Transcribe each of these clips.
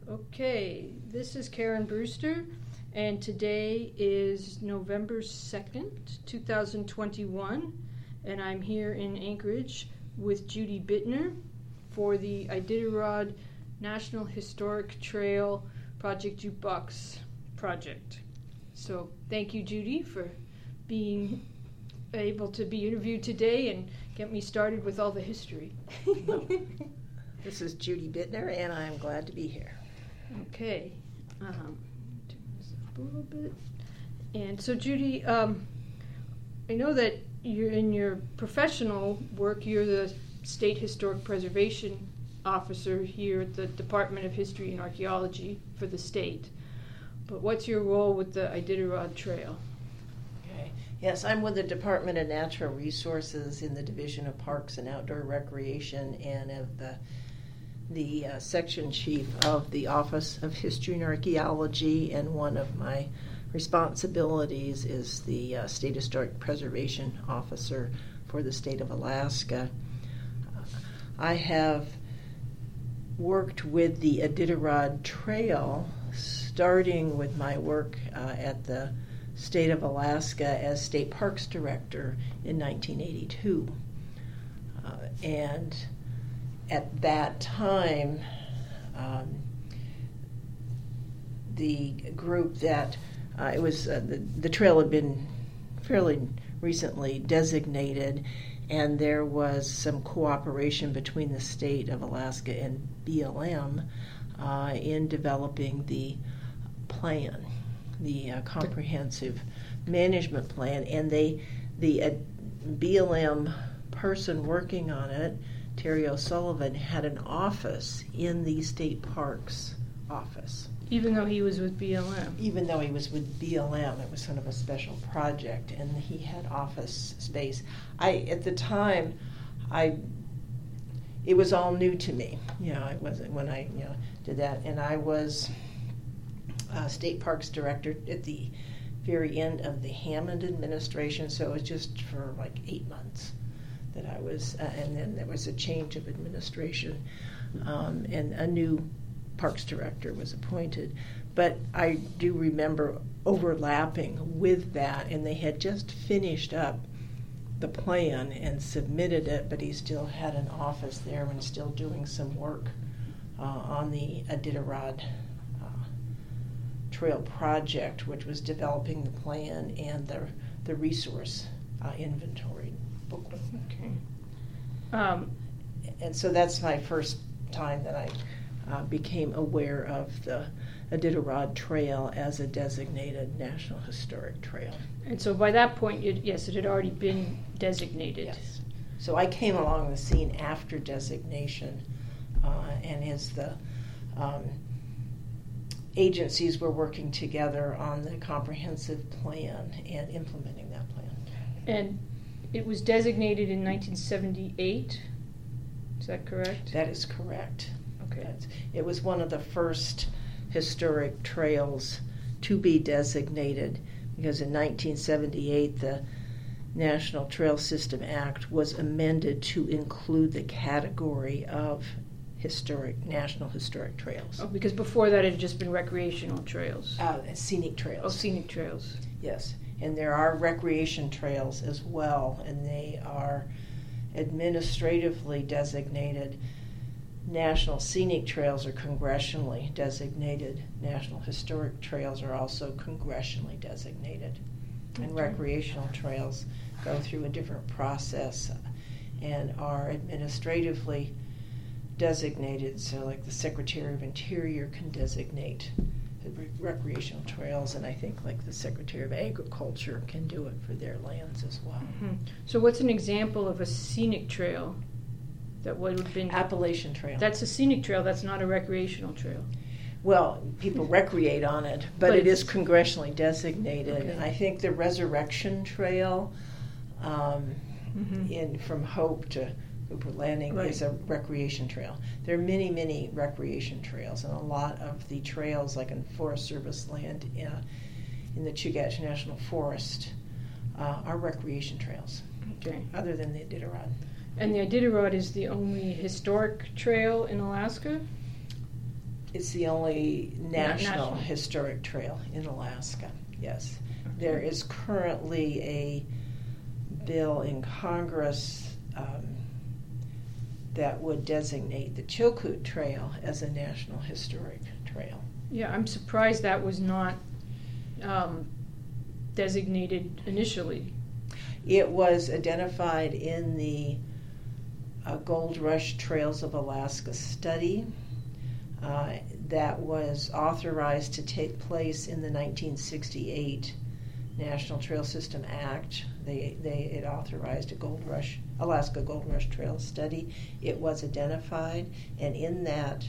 Okay, this is Karen Brewster, and today is November 2nd, 2021, and I'm here in Anchorage with Judy Bittner for the Iditarod National Historic Trail Project Jukebox project. So thank you, Judy, for being able to be interviewed today and get me started with all the history. This is Judy Bittner, and I'm glad to be here. Okay, turn this up a little bit. And so, Judy, I know that you're in your professional work, you're the State Historic Preservation Officer here at the Department of History and Archaeology for the state. But what's your role with the Iditarod Trail? Okay. Yes, I'm with the Department of Natural Resources in the Division of Parks and Outdoor Recreation, and of the section chief of the Office of History and Archaeology, and one of my responsibilities is the State Historic Preservation Officer for the state of Alaska. I have worked with the Iditarod Trail, starting with my work at the state of Alaska as State Parks Director in 1982. And at that time, the group that it was the trail had been fairly recently designated, and there was some cooperation between the state of Alaska and BLM in developing the plan, the comprehensive management plan, and the BLM person working on it, Terry O'Sullivan, had an office in the state parks office. Even though he was with BLM? Even though he was with BLM, it was sort of a special project, and he had office space. At the time, it was all new to me. It wasn't when I did that, and I was state parks director at the very end of the Hammond administration, so it was just for like 8 months that I was, and then there was a change of administration, and a new parks director was appointed. But I do remember overlapping with that, and they had just finished up the plan and submitted it, but he still had an office there and still doing some work on the Iditarod Trail project, which was developing the plan and the resource inventory booklet. Okay. And so that's my first time that I became aware of the Iditarod Trail as a designated National Historic Trail. And so by that point, it had already been designated. Yes. So I came along the scene after designation, and as the agencies were working together on the comprehensive plan and implementing that plan. And it was designated in 1978, is that correct? That is correct. Okay. It was one of the first historic trails to be designated, because in 1978 the National Trail System Act was amended to include the category of National Historic Trails. Oh, because before that it had just been recreational trails. Scenic trails. Oh, scenic trails. Yes. And there are recreation trails as well, and they are administratively designated National Scenic Trails are congressionally designated. National Historic Trails are also congressionally designated. And recreational trails go through a different process and are administratively designated. So like the Secretary of Interior can designate the recreational trails, and I think like the Secretary of Agriculture can do it for their lands as well. Mm-hmm. So what's an example of a scenic trail that would have been... Appalachian Trail. That's a scenic trail, that's not a recreational trail. Well, people recreate on it, but it is congressionally designated. Okay. And I think the Resurrection Trail from Hope to Hooper Landing is a recreation trail. There are many, many recreation trails, and a lot of the trails, like in Forest Service land in the Chugach National Forest, are recreation trails, other than the Iditarod. And the Iditarod is the only historic trail in Alaska? It's the only national national. historic trail in Alaska, yes. Okay. There is currently a bill in Congress that would designate the Chilkoot Trail as a national historic trail. Yeah, I'm surprised that was not designated initially. It was identified in the Gold Rush Trails of Alaska study that was authorized to take place in the 1968 National Trail System Act. It authorized a Alaska Gold Rush Trail study. It was identified, and in that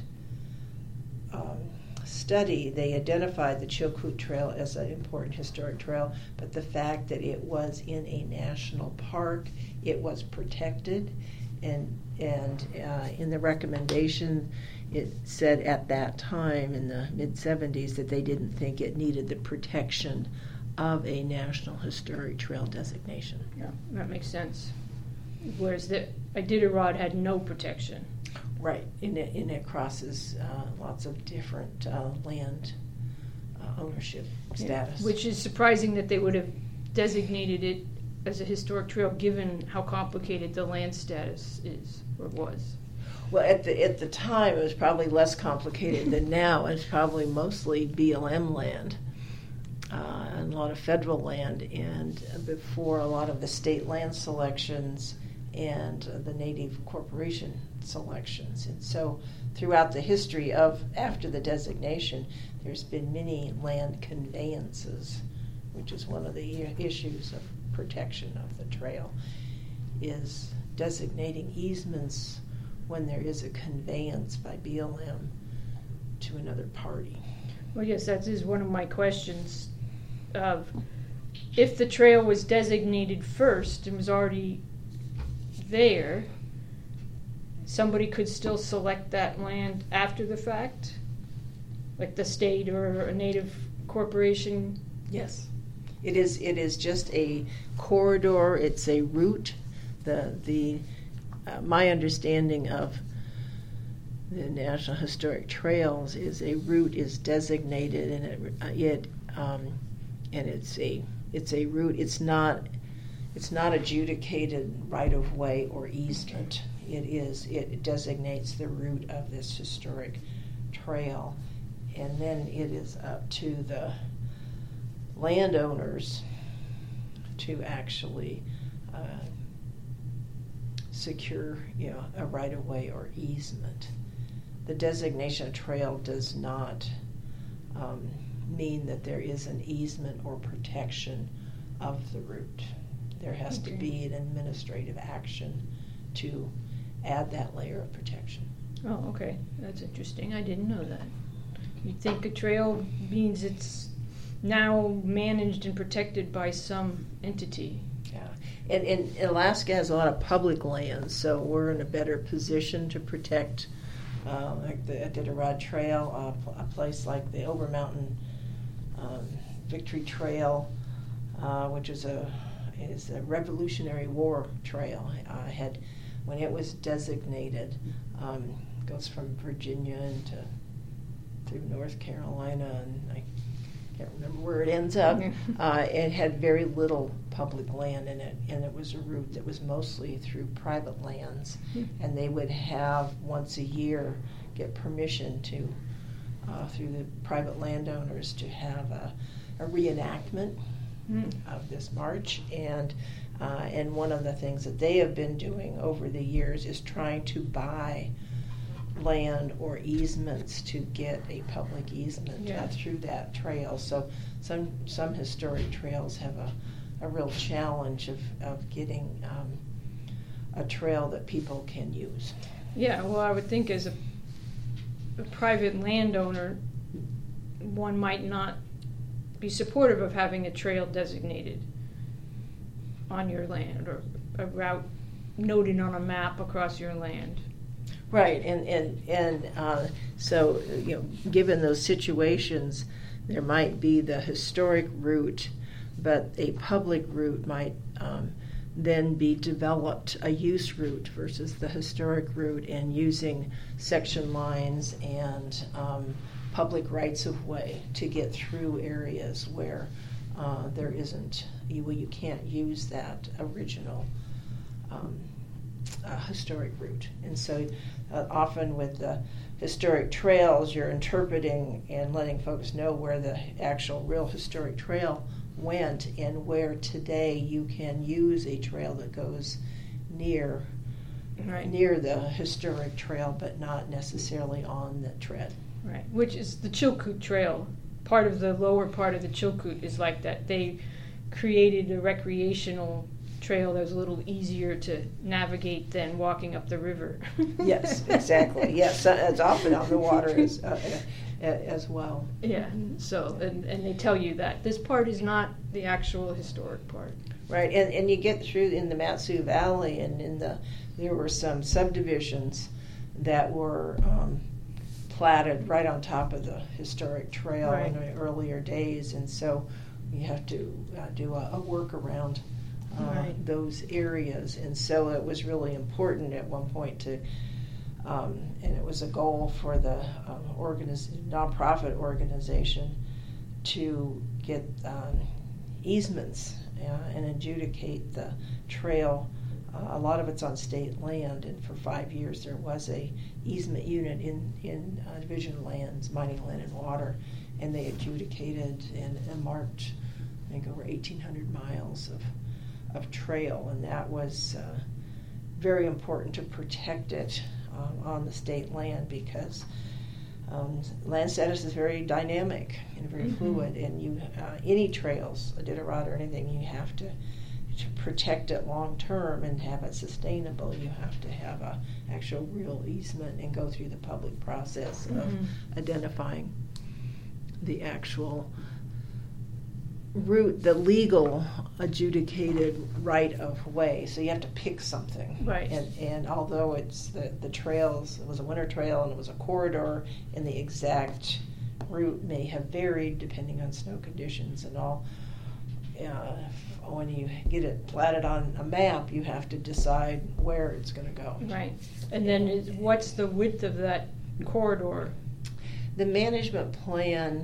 study, they identified the Chilkoot Trail as an important historic trail, but the fact that it was in a national park, it was protected, and in the recommendation, it said at that time in the mid-70s that they didn't think it needed the protection of a National Historic Trail designation. Yeah, that makes sense. Whereas the Iditarod had no protection. Right, and it crosses lots of different land ownership status. Yeah, which is surprising that they would have designated it as a historic trail given how complicated the land status is or was. Well, at the time, it was probably less complicated than now. It's probably mostly BLM land and a lot of federal land, and before a lot of the state land selections and the native corporation selections. And so throughout the history of after the designation, there's been many land conveyances, which is one of the issues of protection of the trail, is designating easements when there is a conveyance by BLM to another party. Well, yes, that is one of my questions of if the trail was designated first and was already there, somebody could still select that land after the fact, like the state or a native corporation. Yes, it is just a corridor. It's a route. My understanding of the National Historic Trails is a route is designated, and it's a route. It's not adjudicated right of way or easement. It designates the route of this historic trail, and then it is up to the landowners to actually secure, a right of way or easement. The designation of trail does not mean that there is an easement or protection of the route. There has to be an administrative action to add that layer of protection. Oh, okay. That's interesting. I didn't know that. You'd think a trail means it's now managed and protected by some entity. Yeah. And Alaska has a lot of public lands, so we're in a better position to protect like the Iditarod Trail, a place like the Overmountain Victory Trail, which is a Revolutionary War trail. When it was designated, goes from Virginia through North Carolina, and I can't remember where it ends up. It had very little public land in it, and it was a route that was mostly through private lands, and they would have once a year get permission to through the private landowners to have a reenactment of this march, and one of the things that they have been doing over the years is trying to buy land or easements to get a public easement through that trail. So some historic trails have a real challenge of getting a trail that people can use. Yeah, well, I would think as a private landowner, one might not be supportive of having a trail designated on your land or a route noted on a map across your land. Right, and so given those situations, there might be the historic route, but a public route might then be developed a use route versus the historic route, and using section lines and public rights of way to get through areas where there isn't, you can't use that original historic route. And so often with the historic trails, you're interpreting and letting folks know where the actual real historic trail went, and where today you can use a trail that goes near the historic trail, but not necessarily on the tread. Right, which is the Chilkoot Trail. Part of the lower part of the Chilkoot is like that. They created a recreational trail that was a little easier to navigate than walking up the river. Yes, exactly. Yes, it's often on the water as well. Yeah. So, and they tell you that this part is not the actual historic part. Right, and you get through in the Mat-Su Valley, and there were some subdivisions that were platted right on top of the historic trail in the earlier days, and so you have to do a workaround those areas. And so it was really important at one point to, and it was a goal for the nonprofit organization to get easements and adjudicate the trail. A lot of it's on state land, and for 5 years there was a easement unit in Division of Lands, Mining Land and Water, and they adjudicated and marked, I think, over 1,800 miles of trail, and that was very important to protect it on the state land, because land status is very dynamic and very fluid, and any trails, Iditarod or anything, you have to protect it long term and have it sustainable. You have to have a actual real easement and go through the public process of identifying the actual route, the legal adjudicated right of way. So you have to pick something. Right. And although it's the trails, it was a winter trail and it was a corridor, and the exact route may have varied depending on snow conditions and all. When you get it platted on a map, you have to decide where it's going to go. Right. And then what's the width of that corridor? The management plan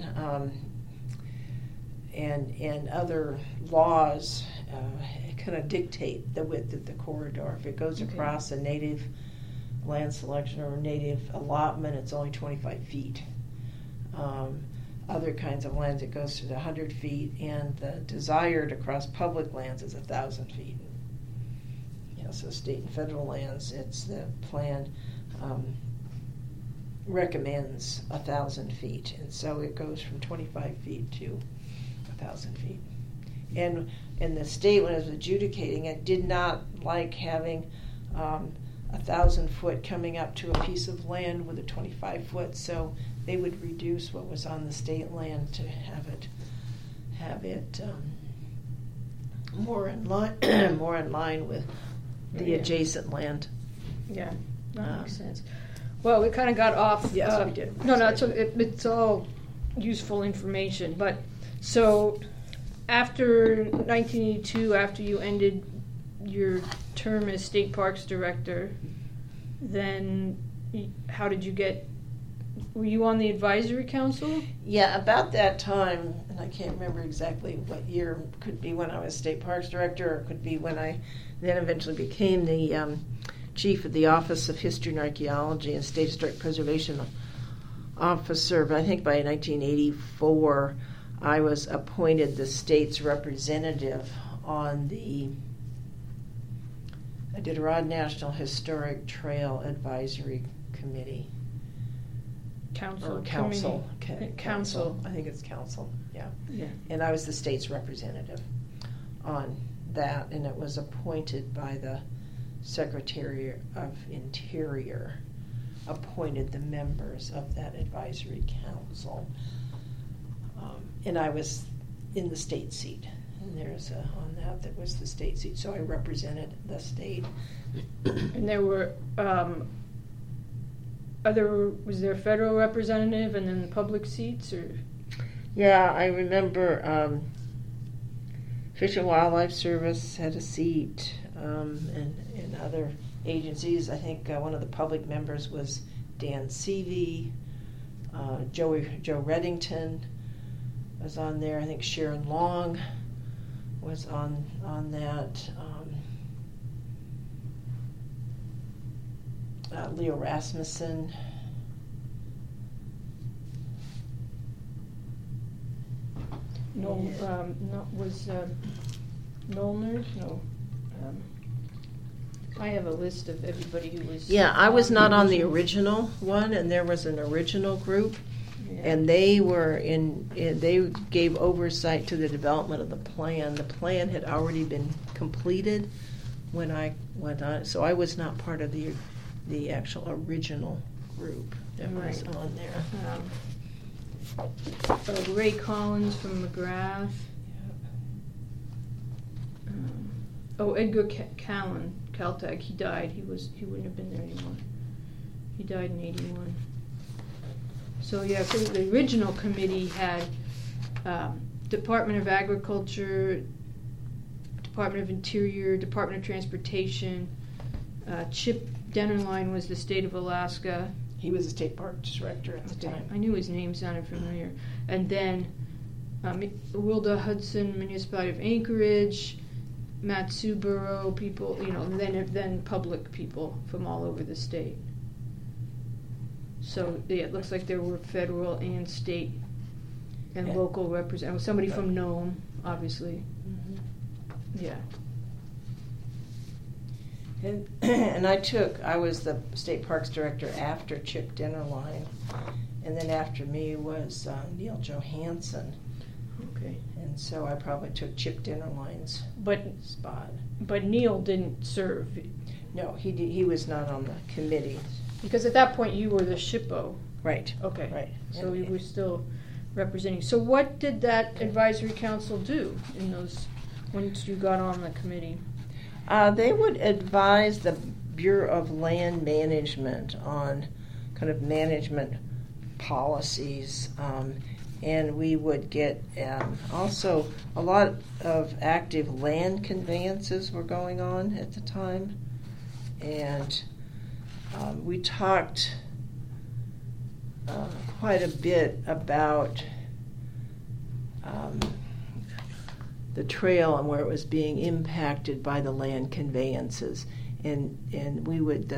and other laws kind of dictate the width of the corridor. If it goes across a native land selection or a native allotment, it's only 25 feet. Other kinds of lands, it goes to 100 feet, and the desired across public lands is 1,000 feet. So state and federal lands, it's the plan recommends 1,000 feet, and so it goes from 25 feet to 1,000 feet. And the state, when it was adjudicating it, did not like having 1,000 foot coming up to a piece of land with a 25 foot, so they would reduce what was on the state land to have it more in line with the adjacent land. Yeah, that makes sense. Well, we kind of got off. Yes, we did. No, it's all useful information. But so after 1982, after you ended your term as State Parks Director, then how did you get? Were you on the advisory council? Yeah, about that time, and I can't remember exactly what year. Could be when I was State Parks Director, or it could be when I then eventually became the chief of the Office of History and Archaeology and State Historic Preservation Officer. But I think by 1984, I was appointed the state's representative on the Iditarod National Historic Trail Advisory Committee. Council. Council. Council. I think it's council, yeah. Yeah. And I was the state's representative on that, and it was appointed by the Secretary of Interior, appointed the members of that advisory council. And I was in the state seat, and there's on that was the state seat, so I represented the state. And there were was there a federal representative and then the public seats, or? Yeah, I remember Fish and Wildlife Service had a seat, and other agencies. I think one of the public members was Dan Seavey. Joe Reddington was on there. I think Sharon Long was on that. Leo Rasmussen. No, was Nolner? No. I have a list of everybody who was. Yeah, I was not on the original one, and there was an original group, Yeah. and they were they gave oversight to the development of the plan. The plan had already been completed when I went on, so I was not part of the actual original group that was Right. on there. Ray Collins from McGrath. Edgar Callan, Caltech. He died. He wouldn't have been there anymore. He died in '81. So yeah, so the original committee had Department of Agriculture, Department of Interior, Department of Transportation. Chip Dennerlein was the state of Alaska. He was the state park director at the time. I knew his name sounded familiar. And then Wilda Hudson, Municipality of Anchorage, Matsuboro people, then public people from all over the state. So yeah, it looks like there were federal and state and local representatives. Somebody from Nome, obviously. Mm-hmm. Yeah. And I was the state parks director after Chip Dennerlein, and then after me was Neil Johansson. Okay. And so I probably took Chip Dennerlein's spot. But Neil didn't serve. No, he was not on the committee. Because at that point you were the SHPO. Right. Okay. Right. So you were still representing. So what did that advisory council do in those once you got on the committee? They would advise the Bureau of Land Management on kind of management policies, and we would get also a lot of active land conveyances were going on at the time, and we talked quite a bit about the trail and where it was being impacted by the land conveyances, and we would.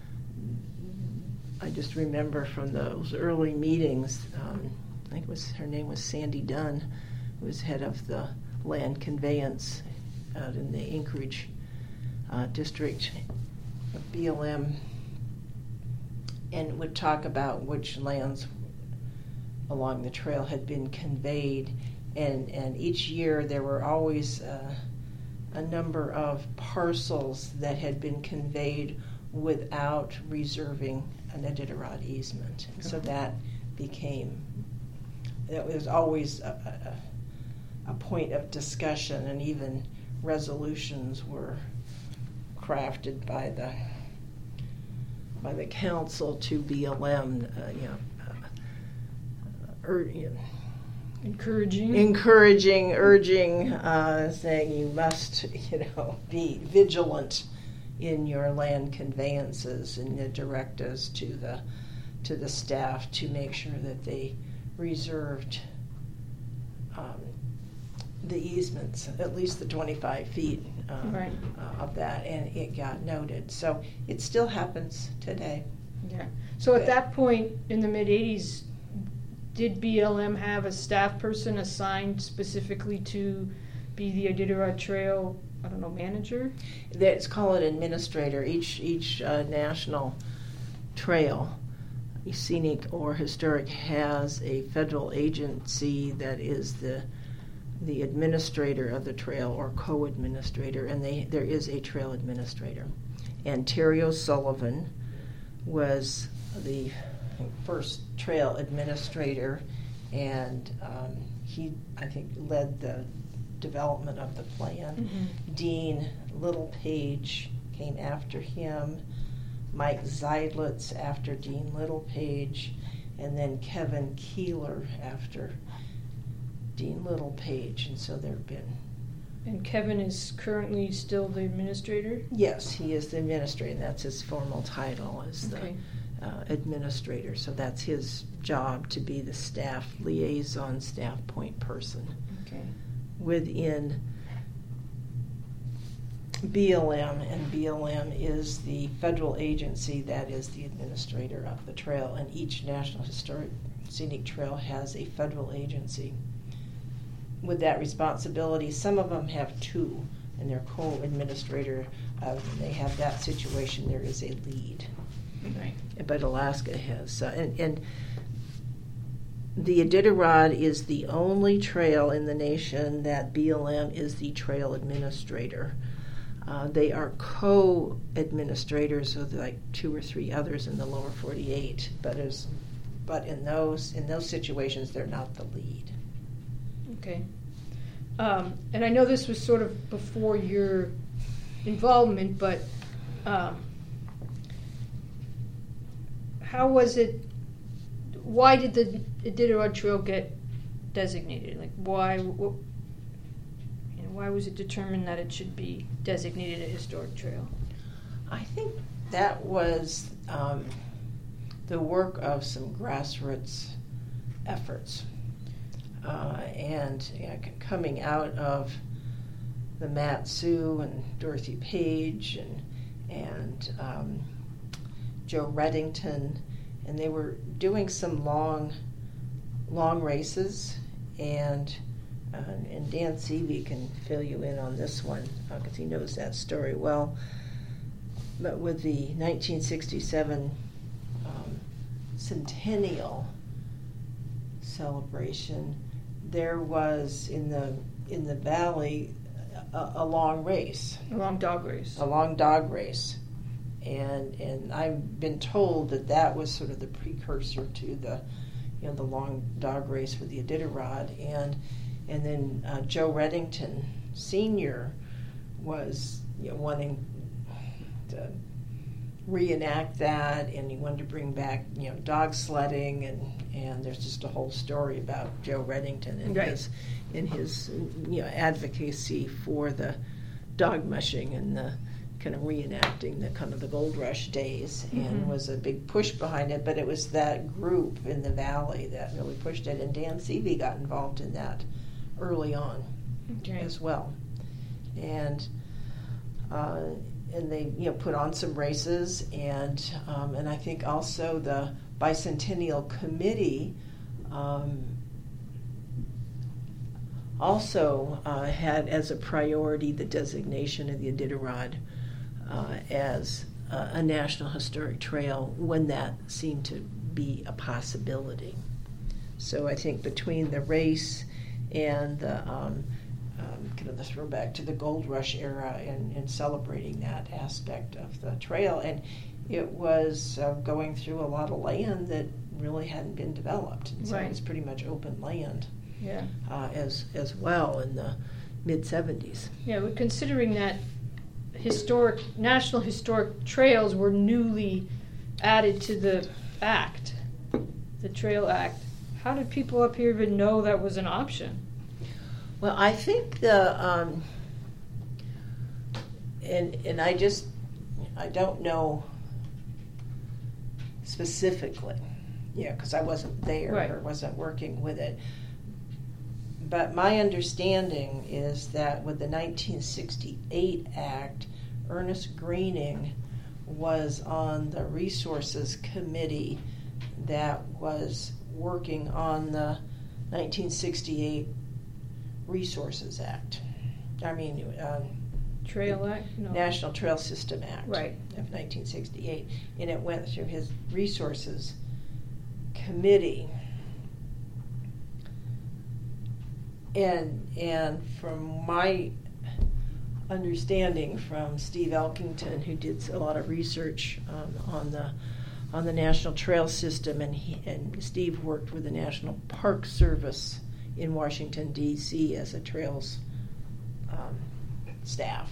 I just remember from those early meetings. I think her name was Sandy Dunn, who was head of the land conveyance out in the Anchorage district of BLM, and would talk about which lands along the trail had been conveyed. And each year there were always a number of parcels that had been conveyed without reserving an Iditarod easement. And so that was always a point of discussion, and even resolutions were crafted by the council to BLM, encouraging, urging, saying you must, be vigilant in your land conveyances, and direct us to the staff to make sure that they reserved the easements, at least the 25 feet Right. Of that, and it got noted. So it still happens today. Yeah. So at that point in the mid-'80s, did BLM have a staff person assigned specifically to be the Iditarod Trail, manager? Let's call it administrator. Each national trail, scenic or historic, has a federal agency that is the administrator of the trail, or co-administrator, and there is a trail administrator. And Terry O'Sullivan was the first trail administrator, and he, I think, led the development of the plan. Mm-hmm. Dean Littlepage came after him, Mike Zeidlitz after Dean Littlepage, and then Kevin Keeler after Dean Littlepage. And so there have been And Kevin is currently still the administrator? Yes, he is the administrator, and that's his formal title, is Okay. the administrator. So that's his job, to be the staff liaison, staff point person Okay. within BLM, and BLM is the federal agency that is the administrator of the trail, and each National Historic Scenic Trail has a federal agency with that responsibility. Some of them have two, and they're co-administrator. When they have that situation, there is a lead. Right. But Alaska has, and the Iditarod is the only trail in the nation that BLM is the trail administrator. They are co-administrators with like 2 or 3 others in the lower 48, but in those situations, they're not the lead. Okay. And I know this was sort of before your involvement, but how was it? Why did the Iditarod Trail get designated? Like, why was it determined that it should be designated a historic trail? I think that was the work of some grassroots efforts. And coming out of the Matt Sue and Dorothy Page and Joe Reddington, and they were doing some long races, and Dan Seavey can fill you in on this one because he knows that story well. But with the 1967 centennial celebration, there was in the valley a long race, A long dog race, and I've been told that was sort of the precursor to the long dog race for the Iditarod, and then Joe Reddington Sr. was wanting to reenact that, and he wanted to bring back dog sledding, and there's just a whole story about Joe Reddington and right. his advocacy for the dog mushing and the kind of reenacting the gold rush days, and was a big push behind it. But it was that group in the valley that really pushed it, and Dan Seavey got involved in that early on as well, and they put on some races, and I think also the Bicentennial Committee also had as a priority the designation of the Iditarod as a National Historic Trail when that seemed to be a possibility. So I think between the race and the kind of the throwback to the Gold Rush era and celebrating that aspect of the trail, and it was going through a lot of land that really hadn't been developed, and so right. it was pretty much open land. Yeah. As well in the mid-70s. Yeah, but considering that National Historic Trails were newly added to the Act, the Trail Act, how did people up here even know that was an option? Well, I think and I don't know specifically, because I wasn't there right. or wasn't working with it. But my understanding is that with the 1968 Act, Ernest Greening was on the Resources Committee that was working on the 1968 Resources Act. Trail Act? No. National Trail System Act right. of 1968. And it went through his Resources Committee. And from my understanding from Steve Elkington, who did a lot of research on the National Trail System, and Steve worked with the National Park Service in Washington, D.C. as a trails staff.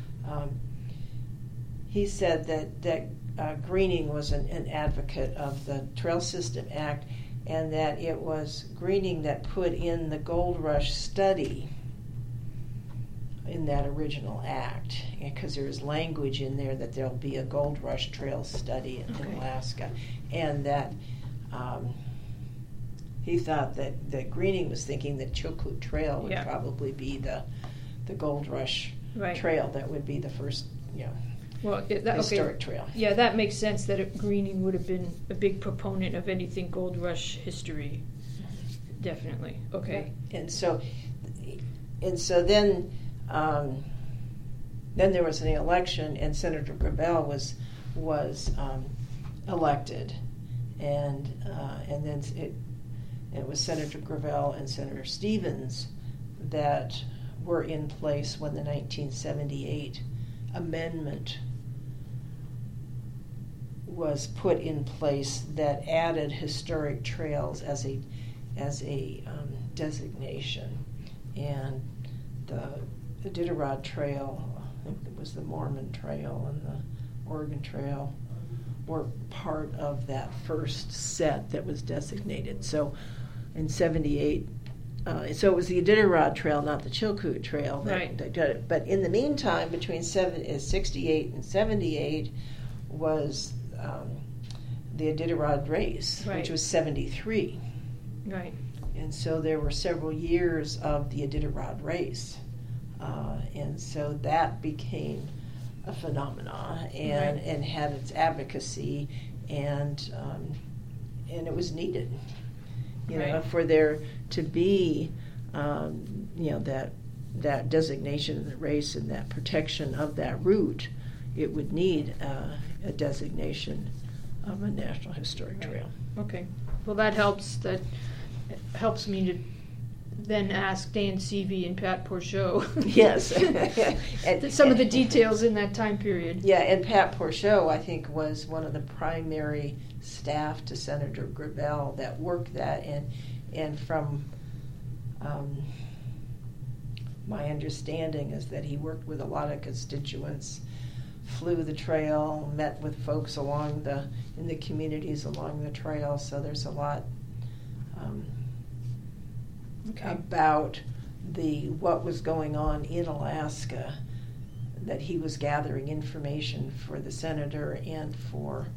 He said that Greening was an advocate of the Trail System Act, and that it was Greening that put in the Gold Rush study in that original act, because there's language in there that there'll be a Gold Rush Trail study in Alaska, and that he thought that Greening was thinking that Chilkoot Trail would probably be the Gold Rush Trail that would be the first, historic trail. Yeah, that makes sense that Greening would have been a big proponent of anything Gold Rush history. Definitely. Okay. And so then there was an election, and Senator Gravel was elected, and then it was Senator Gravel and Senator Stevens that were in place when the 1978 amendment was put in place that added historic trails as a designation, and the Iditarod Trail, I think it was the Mormon Trail and the Oregon Trail, were part of that first set that was designated. So in 78, so it was the Iditarod Trail, not the Chilkoot Trail that got it. But in the meantime, between 68 and 78 was the Iditarod Race, which was 73. Right. And so there were several years of the Iditarod Race. And so that became a phenomenon and had its advocacy, and it was needed, you know, for there to be, that designation of the race and that protection of that route. It would need a designation of a National Historic Trail. Okay. Well, that helps. That helps me to then ask Dan Seavey and Pat Porchot. Yes. Some of the details in that time period. Yeah, and Pat Porchot, I think, was one of the primary staff to Senator Gravel that worked that, and from my understanding is that he worked with a lot of constituents, flew the trail, met with folks in the communities along the trail, so there's a lot about what was going on in Alaska, that he was gathering information for the senator and for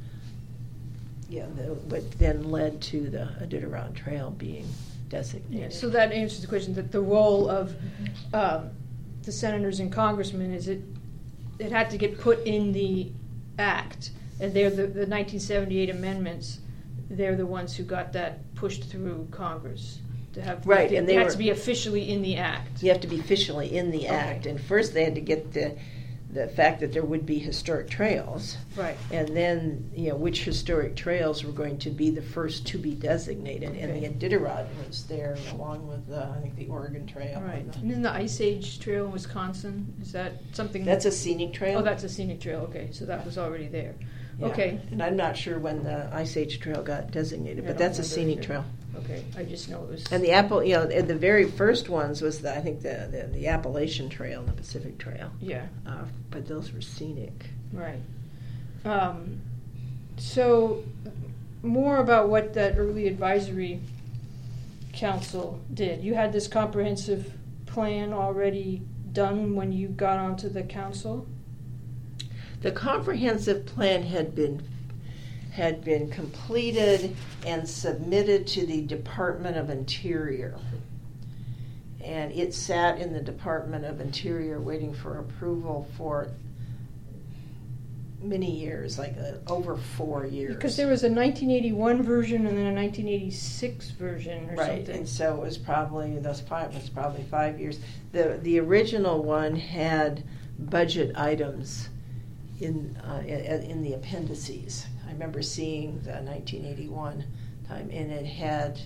what then led to the Iditarod Trail being designated. Yeah, so that answers the question that the role of the senators and congressmen is it had to get put in the act, and they're the 1978 amendments. They're the ones who got that pushed through Congress. To have, and they had to be officially in the act. You have to be officially in the act, and first they had to get the fact that there would be historic trails, right? And then which historic trails were going to be the first to be designated, and the Iditarod was there along with I think the Oregon Trail, right? And then the Ice Age Trail in Wisconsin, is that something? That's a scenic trail. Oh, that's a scenic trail. Okay, so that was already there. Yeah. Okay, and I'm not sure when the Ice Age Trail got designated, but that's a scenic trail. Okay, I just know it was. And the very first ones was I think the Appalachian Trail and the Pacific Trail. Yeah. But those were scenic. Right. So, more about what that early advisory council did. You had this comprehensive plan already done when you got onto the council? The comprehensive plan had been completed and submitted to the Department of Interior. And it sat in the Department of Interior waiting for approval for many years, over 4 years. Because there was a 1981 version and then a 1986 version or something. Right, and so it was probably 5 years. The original one had budget items in the appendices. I remember seeing the 1981 time, and it had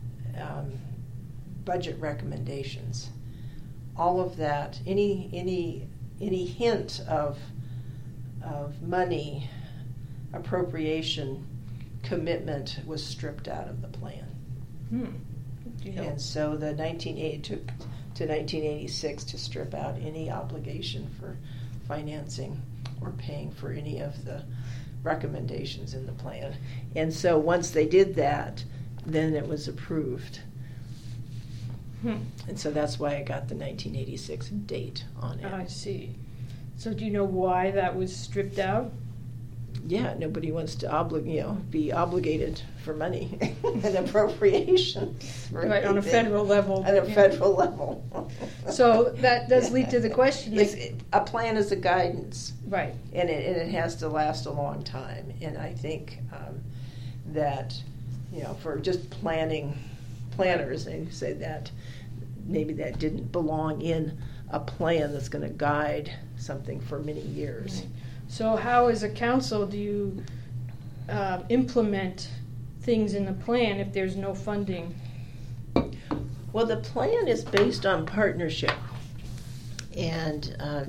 budget recommendations. All of that, any hint of money appropriation commitment was stripped out of the plan. And so the 1980 took to 1986 to strip out any obligation for financing or paying for any of the recommendations in the plan. And so once they did that, then it was approved. And so that's why I got the 1986 date on it. I see. So do you know why that was stripped out? Yeah, nobody wants to be obligated for money and appropriation. Right, on a federal level. At a federal level. So that does lead to the question. A plan is a guidance. Right. And it has to last a long time. And I think that, for just planners, they say that maybe that didn't belong in a plan that's going to guide something for many years. Right. So how, as a council, do you implement things in the plan if there's no funding? Well, the plan is based on partnership, and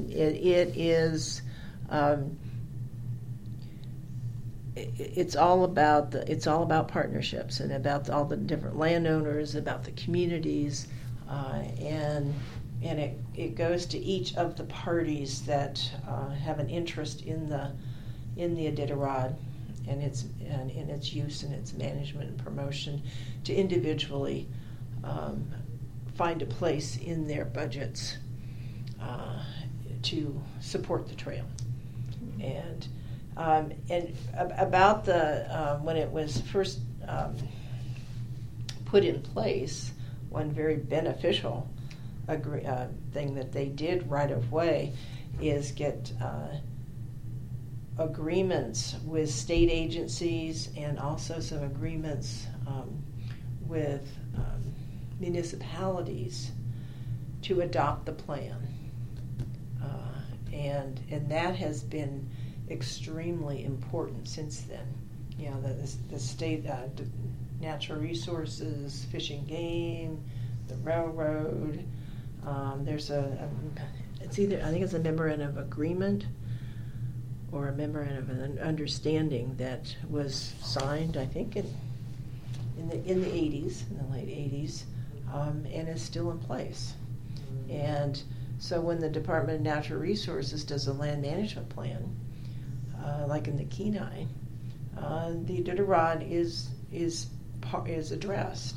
it's all about partnerships and about all the different landowners, about the communities, and it goes to each of the parties that have an interest in the Iditarod and its use and its management and promotion to individually find a place in their budgets to support the trail. And about when it was first put in place, one very beneficial thing that they did right away is get agreements with state agencies and also some agreements with municipalities to adopt the plan, and that has been extremely important since then. The state natural resources, Fish and Game, the railroad. There's it's either, I think it's a memorandum of agreement or a memorandum of an understanding that was signed, I think, in the 80s, in the late 80s, and is still in place. And so when the Department of Natural Resources does a land management plan, like in the Kenai, the Iditarod is addressed.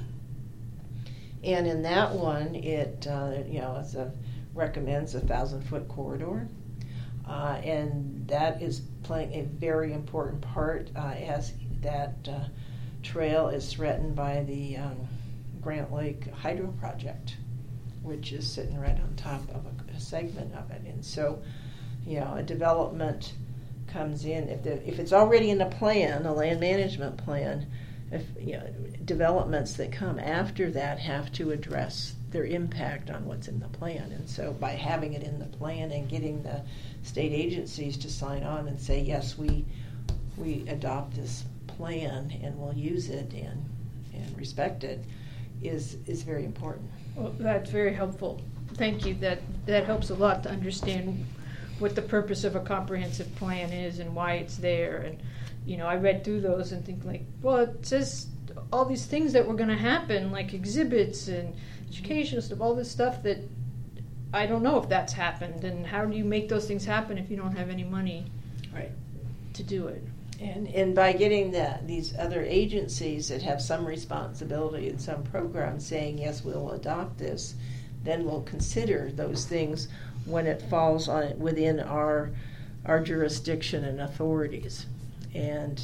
And in that one, it recommends a 1,000-foot corridor, and that is playing a very important part as that trail is threatened by the Grant Lake Hydro Project, which is sitting right on top of a segment of it. And so, a development comes in if it's already in a plan, a land management plan. If developments that come after that have to address their impact on what's in the plan, and so by having it in the plan and getting the state agencies to sign on and say yes, we adopt this plan and we'll use it and respect it is very important. Well, that's very helpful. Thank you. That helps a lot to understand what the purpose of a comprehensive plan is and why it's there. And I read through those and think well, it says all these things that were going to happen, like exhibits and education stuff, all this stuff that I don't know if that's happened. And how do you make those things happen if you don't have any money to do it? And by getting these other agencies that have some responsibility and some programs saying, yes, we'll adopt this, then we'll consider those things when it falls within our jurisdiction and authorities. And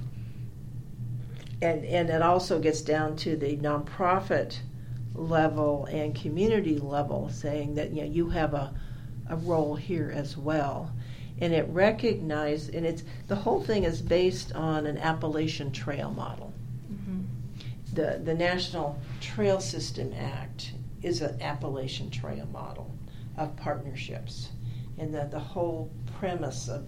it also gets down to the nonprofit level and community level, saying that you have a role here as well. And it recognized, and the whole thing is based on an Appalachian Trail model. Mm-hmm. The National Trail System Act is an Appalachian Trail model of partnerships, and that the whole premise of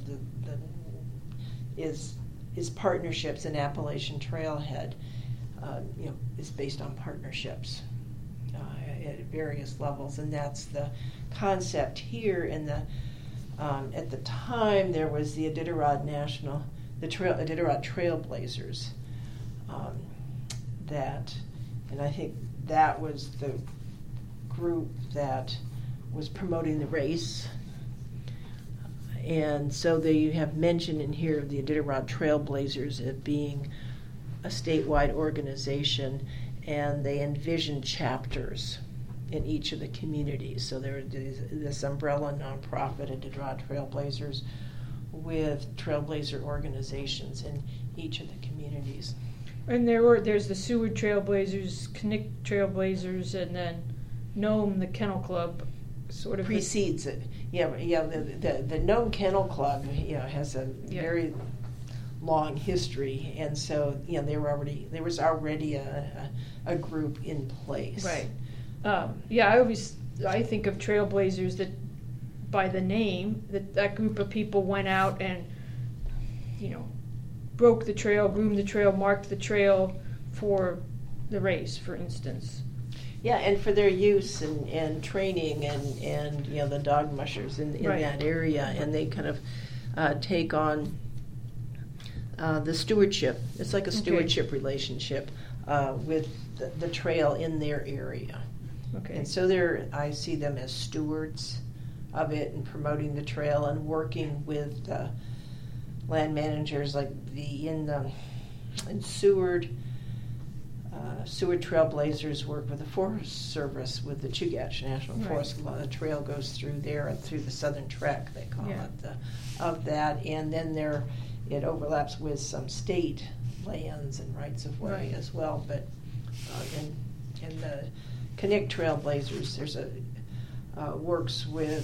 is partnerships, and Appalachian Trailhead is based on partnerships at various levels, and that's the concept here. In the at the time, there was the Iditarod Iditarod Trailblazers, and I think that was the group that was promoting the race. And so they have mentioned in here the Iditarod Trailblazers as being a statewide organization, and they envisioned chapters in each of the communities. So there was this umbrella nonprofit, Iditarod Trailblazers, with trailblazer organizations in each of the communities. And there's the Seward Trailblazers, Knik Trailblazers, and then Nome, the Kennel Club, sort of precedes it. The Nome Kennel Club, has a very long history, and so there was already a group in place. Right. I think of Trailblazers that by the name that group of people went out and broke the trail, groomed the trail, marked the trail for the race, for instance. Yeah, and for their use and training and the dog mushers in right. that area, and they kind of take on the stewardship. It's like a stewardship relationship with the trail in their area. Okay. And so I see them as stewards of it and promoting the trail and working with land managers like in Seward. Seward Trailblazers work with the Forest Service with the Chugach National Forest. A lot of the trail goes through there and through the Southern Trek, they call it, of that. And then it overlaps with some state lands and rights of way as well. But in the Knik Trailblazers, there's works with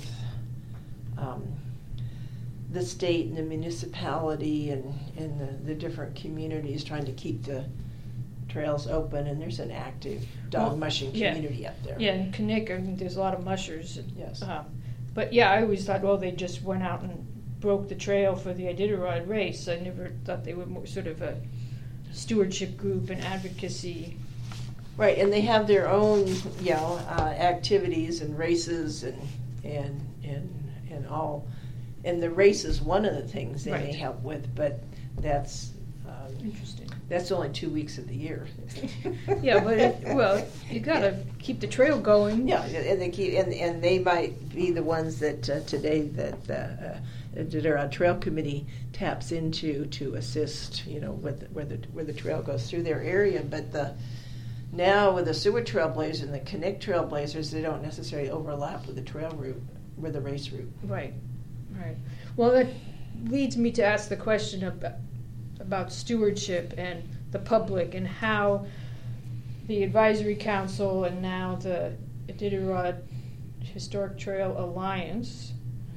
the state and the municipality and the different communities trying to keep the trails open, and there's an active dog mushing community up there. Yeah, in Knik, I think there's a lot of mushers. Yes. But I always thought, they just went out and broke the trail for the Iditarod race. I never thought they were more sort of a stewardship group and advocacy. Right, and they have their own, activities and races and all. And the race is one of the things they may help with, but that's interesting. That's only 2 weeks of the year. Yeah, but you gotta keep the trail going. Yeah, and they might be the ones that today that the Iditarod Trail Committee taps into to assist, with where the trail goes through their area. But now with the Seward Trailblazers and the Knik Trailblazers, they don't necessarily overlap with the trail route, with the race route. Right. Well, that leads me to ask the question about stewardship and the public and how the Advisory Council and now the Iditarod Historic Trail Alliance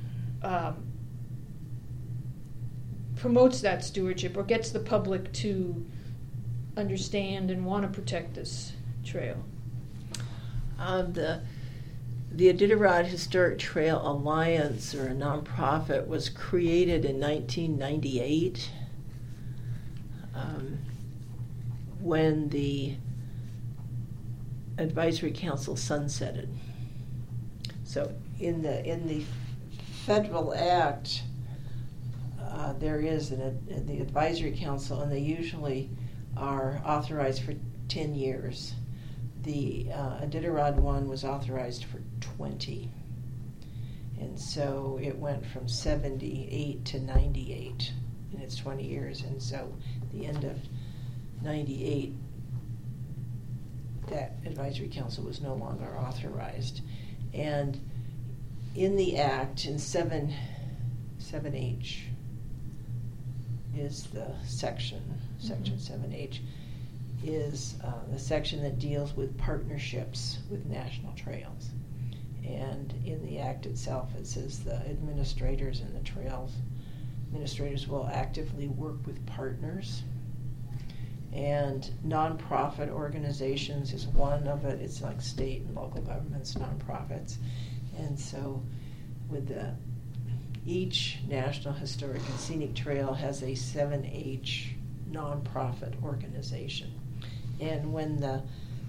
promotes that stewardship or gets the public to understand and want to protect this trail. The Iditarod Historic Trail Alliance, or a nonprofit, was created in 1998 when the Advisory Council sunsetted. So in the Federal Act, there is the Advisory Council, and they usually are authorized for 10 years. The Iditarod one was authorized for 20. And so it went from 78 to 98 in its 20 years. And so at the end of 98, that Advisory Council was no longer authorized. And in the Act, in 7H is the section 7H, is the section that deals with partnerships with national trails. And in the Act itself, it says the administrators and the trails administrators will actively work with partners. And nonprofit organizations is one of it. It's like state and local governments, nonprofits. And so with each National Historic and Scenic Trail has a 7H nonprofit organization. And when the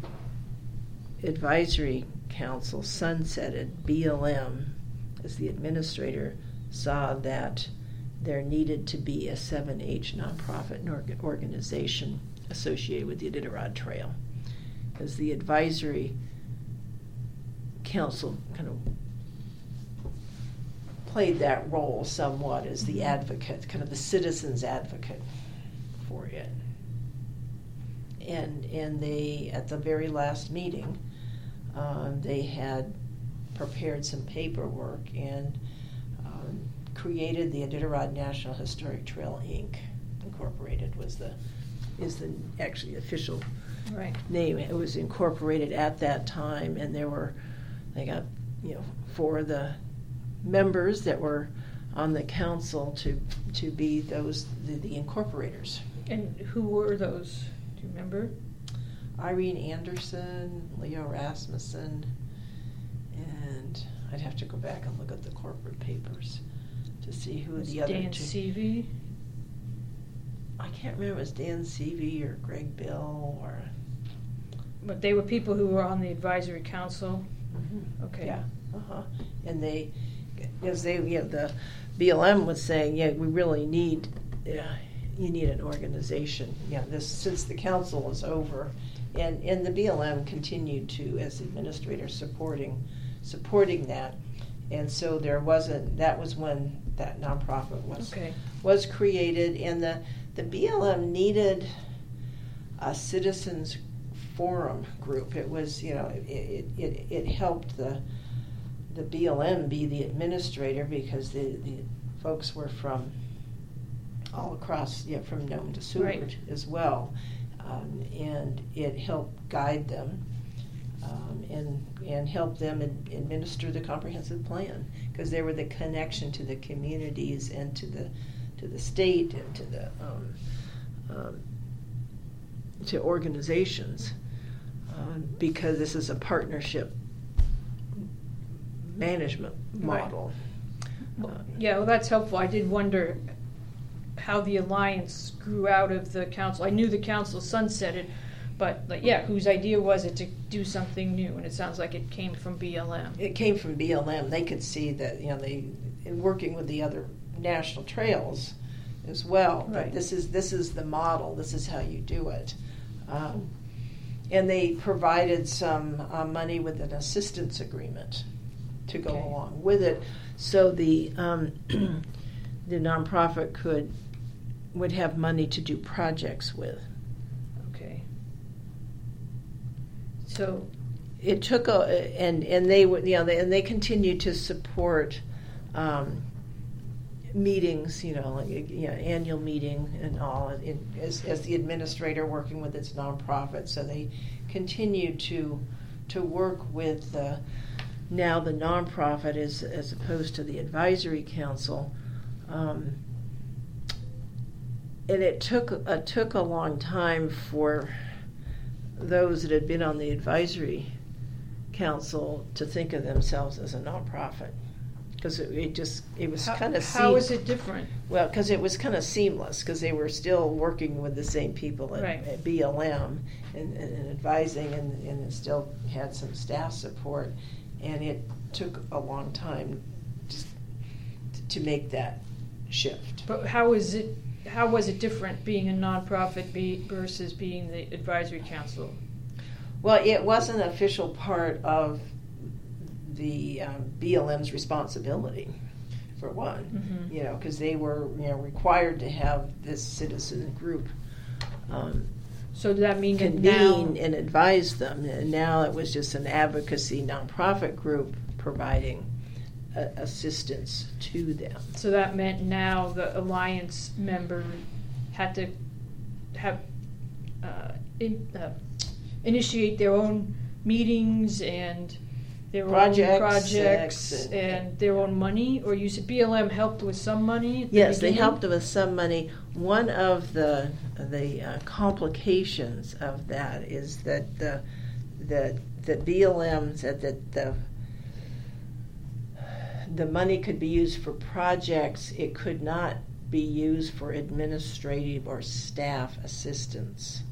Advisory Council sunsetted, BLM, as the administrator, saw that there needed to be a 7H nonprofit organization associated with the Iditarod Trail. Because the Advisory Council kind of played that role somewhat as the advocate, kind of the citizen's advocate for it. and they, at the very last meeting, they had prepared some paperwork and created the Iditarod National Historic Trail, Inc. Incorporated is the actually official name. It was incorporated at that time, and they got 4 of the members that were on the council to be the incorporators. And who were those? Do you remember? Irene Anderson, Leo Rasmussen, and I'd have to go back and look at the corporate papers to see who the other Dan two. Seavey? I can't remember if it was Dan Seavey or Greg Bill or. But they were people who were on the advisory council. Mm-hmm. Okay. Yeah. And the BLM was saying, we really need. You need an organization. Since the council is over, and the BLM continued to, as administrator, supporting that, and so that was when that nonprofit was created, and the BLM needed a citizens forum group. It was it helped the BLM be the administrator because the folks were from all across, from Nome to Seward as well, and it helped guide them and help them administer the comprehensive plan, because they were the connection to the communities and to the state and to the to organizations, because this is a partnership management model. Well, that's helpful. I did wonder how the alliance grew out of the council. I knew the council sunsetted, but whose idea was it to do something new? And it sounds like it came from BLM. It came from BLM. They could see that they, in working with the other national trails as well. Right. But this is the model. This is how you do it. And they provided some money with an assistance agreement to go along with it, so the nonprofit would have money to do projects with. Okay. So it took and they would and they continued to support meetings, annual meeting and all, as the administrator working with its nonprofit. So they continued to work with now the nonprofit as opposed to the advisory council. And it took a long time for those that had been on the advisory council to think of themselves as a nonprofit, because it was kind of. How is it different? Well, because it was kind of seamless, because they were still working with the same people at BLM and advising, and it still had some staff support, and it took a long time to make that shift. But how was it different being a nonprofit versus being the advisory council? Well, it was an official part of the BLM's responsibility, for one, because they were required to have this citizen group so does that mean convene and advise them, and now it was just an advocacy nonprofit group providing assistance to them. So that meant now the alliance member had to have initiate their own meetings and their own projects and their own money? Or you said BLM helped with some money at the Yes, beginning? they helped with some money. One of the complications of that is that the BLM said that the money could be used for projects. It could not be used for administrative or staff assistance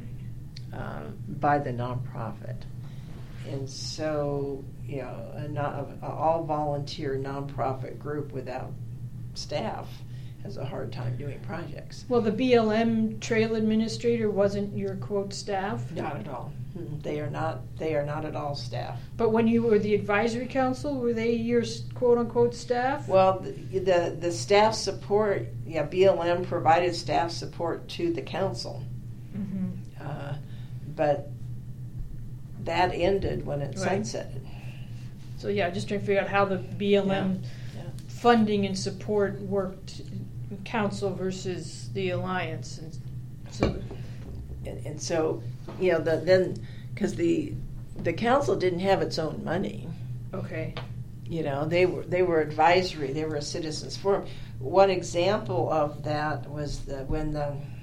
by the nonprofit. And so, an all volunteer nonprofit group without staff has a hard time doing projects. Well, the BLM trail administrator wasn't your quote staff? Not at all. They are not at all staff. But when you were the advisory council, were they your quote unquote staff? Well, the staff support, BLM provided staff support to the council. but that ended when it Right. sunsetted. So yeah, just trying to figure out how the BLM Yeah. funding and support worked, council versus the alliance, and so And so, then because the council didn't have its own money. okay, They were advisory. They were a citizens forum. One example of that was when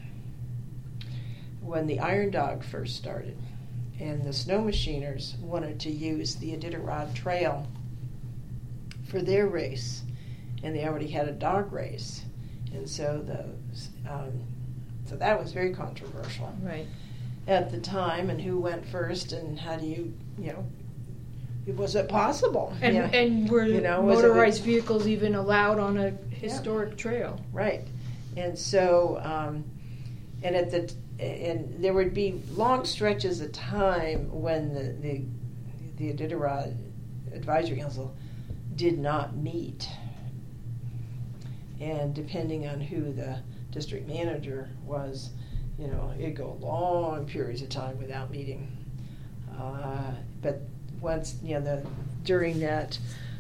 the Iron Dog first started, and the snow machiners wanted to use the Iditarod Trail for their race, and they already had a dog race, and so so that was very controversial right, at the time. And who went first, and how do was it possible? and were was it- motorized vehicles even allowed on a historic trail? Right, and so and there would be long stretches of time when the Iditarod Advisory Council did not meet, and depending on who the district manager was, it'd go long periods of time without meeting. But once during that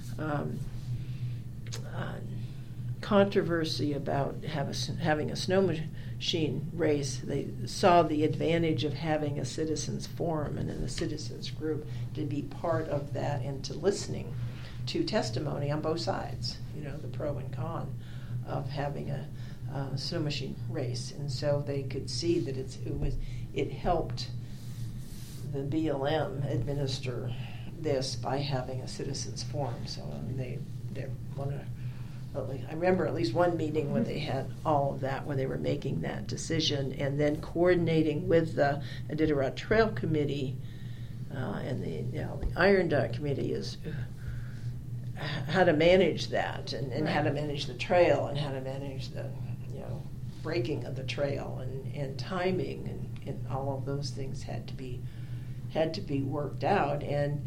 controversy about having a snow machine race, they saw the advantage of having a citizens forum and a citizens group to be part of that and to listening to testimony on both sides, the pro and con of having a snow machine race. And so they could see that it helped the BLM administer this by having a citizens forum. So they want to. I remember at least one meeting where they had all of that, where they were making that decision, and then coordinating with the Iditarod Trail Committee and the Iron Dog Committee is how to manage that, and Right. how to manage the trail, and how to manage the breaking of the trail, and timing, and all of those things had to be worked out. And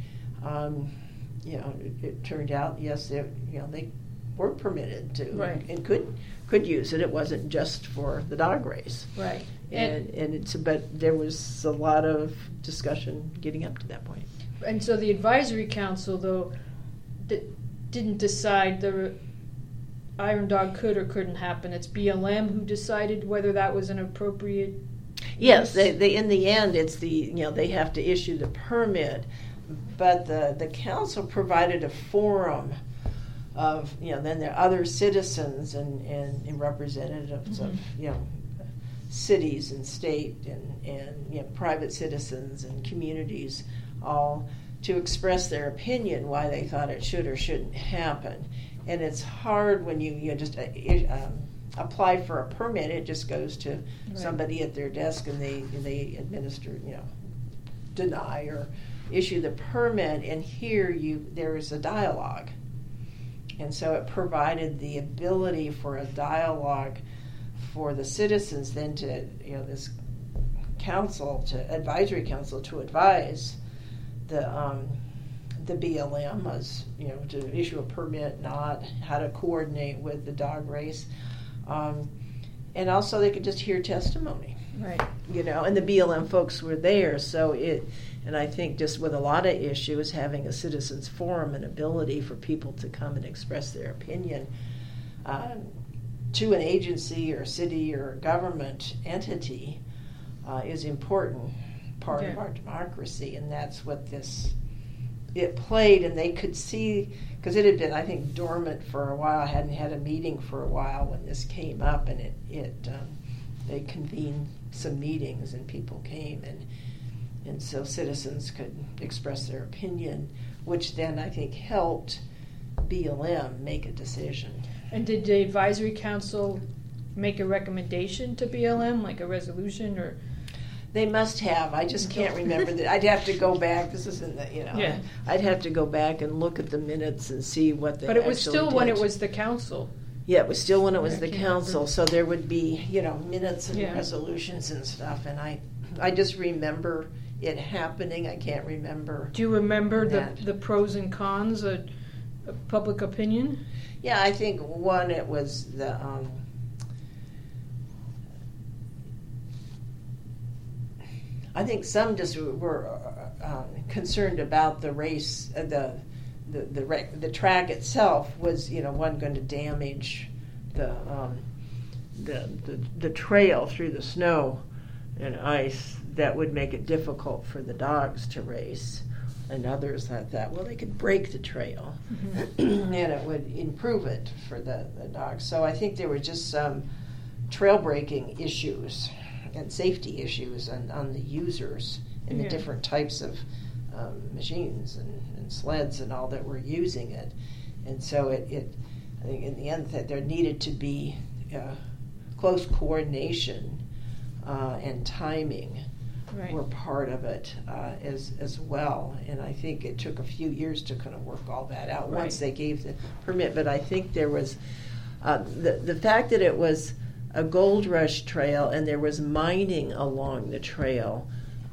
it turned out, yes, they were permitted to, Right. and could use it. It wasn't just for the dog race, Right, but there was a lot of discussion getting up to that point. and so the advisory council, though, didn't decide the Iron Dog could or couldn't happen. It's BLM who decided whether that was an appropriate. Yes, use? they in the end, it's they have to issue the permit, but the council provided a forum of then there are other citizens and representatives of cities and state and private citizens and communities, all to express their opinion why they thought it should or shouldn't happen. And it's hard when you just apply for a permit. It just goes to somebody at their desk, and they administer, deny or issue the permit. And here there is a dialogue, and so it provided the ability for a dialogue for the citizens then to this advisory council to advise the BLM as to issue a permit, not how to coordinate with the dog race, and also they could just hear testimony, Right. and the BLM folks were there. So and I think just with a lot of issues, having a citizens forum and ability for people to come and express their opinion to an agency or city or government entity is important part of our democracy, and that's what it played. And they could see, because it had been, I think, dormant for a while. I hadn't had a meeting for a while when this came up, and they convened some meetings and people came, and so citizens could express their opinion, which then I think helped BLM make a decision. And did the advisory council make a recommendation to BLM, like a resolution, or? They must have. I just can't remember that. I'd have to go back. This isn't the, Yeah. I'd have to go back and look at the minutes and see what they. But it was actually still did. when it was the council. Yeah, it was still when it was I the can't council. remember. So there would be, minutes and Yeah. resolutions and stuff. And I just remember it happening. I can't remember. Do you remember That. the pros and cons of public opinion? Yeah, I think one, it was the. I think some just were concerned about the race, the track itself was, one going to damage the trail through the snow and ice that would make it difficult for the dogs to race. And others thought, well, they could break the trail, and it would improve it for the dogs. So I think there were just some trail breaking issues and safety issues on the users and the different types of machines and sleds and all that were using it. And so I think in the end that there needed to be close coordination and timing were part of it as well. And I think it took a few years to kind of work all that out once they gave the permit. But I think there was the fact that it was a gold rush trail and there was mining along the trail,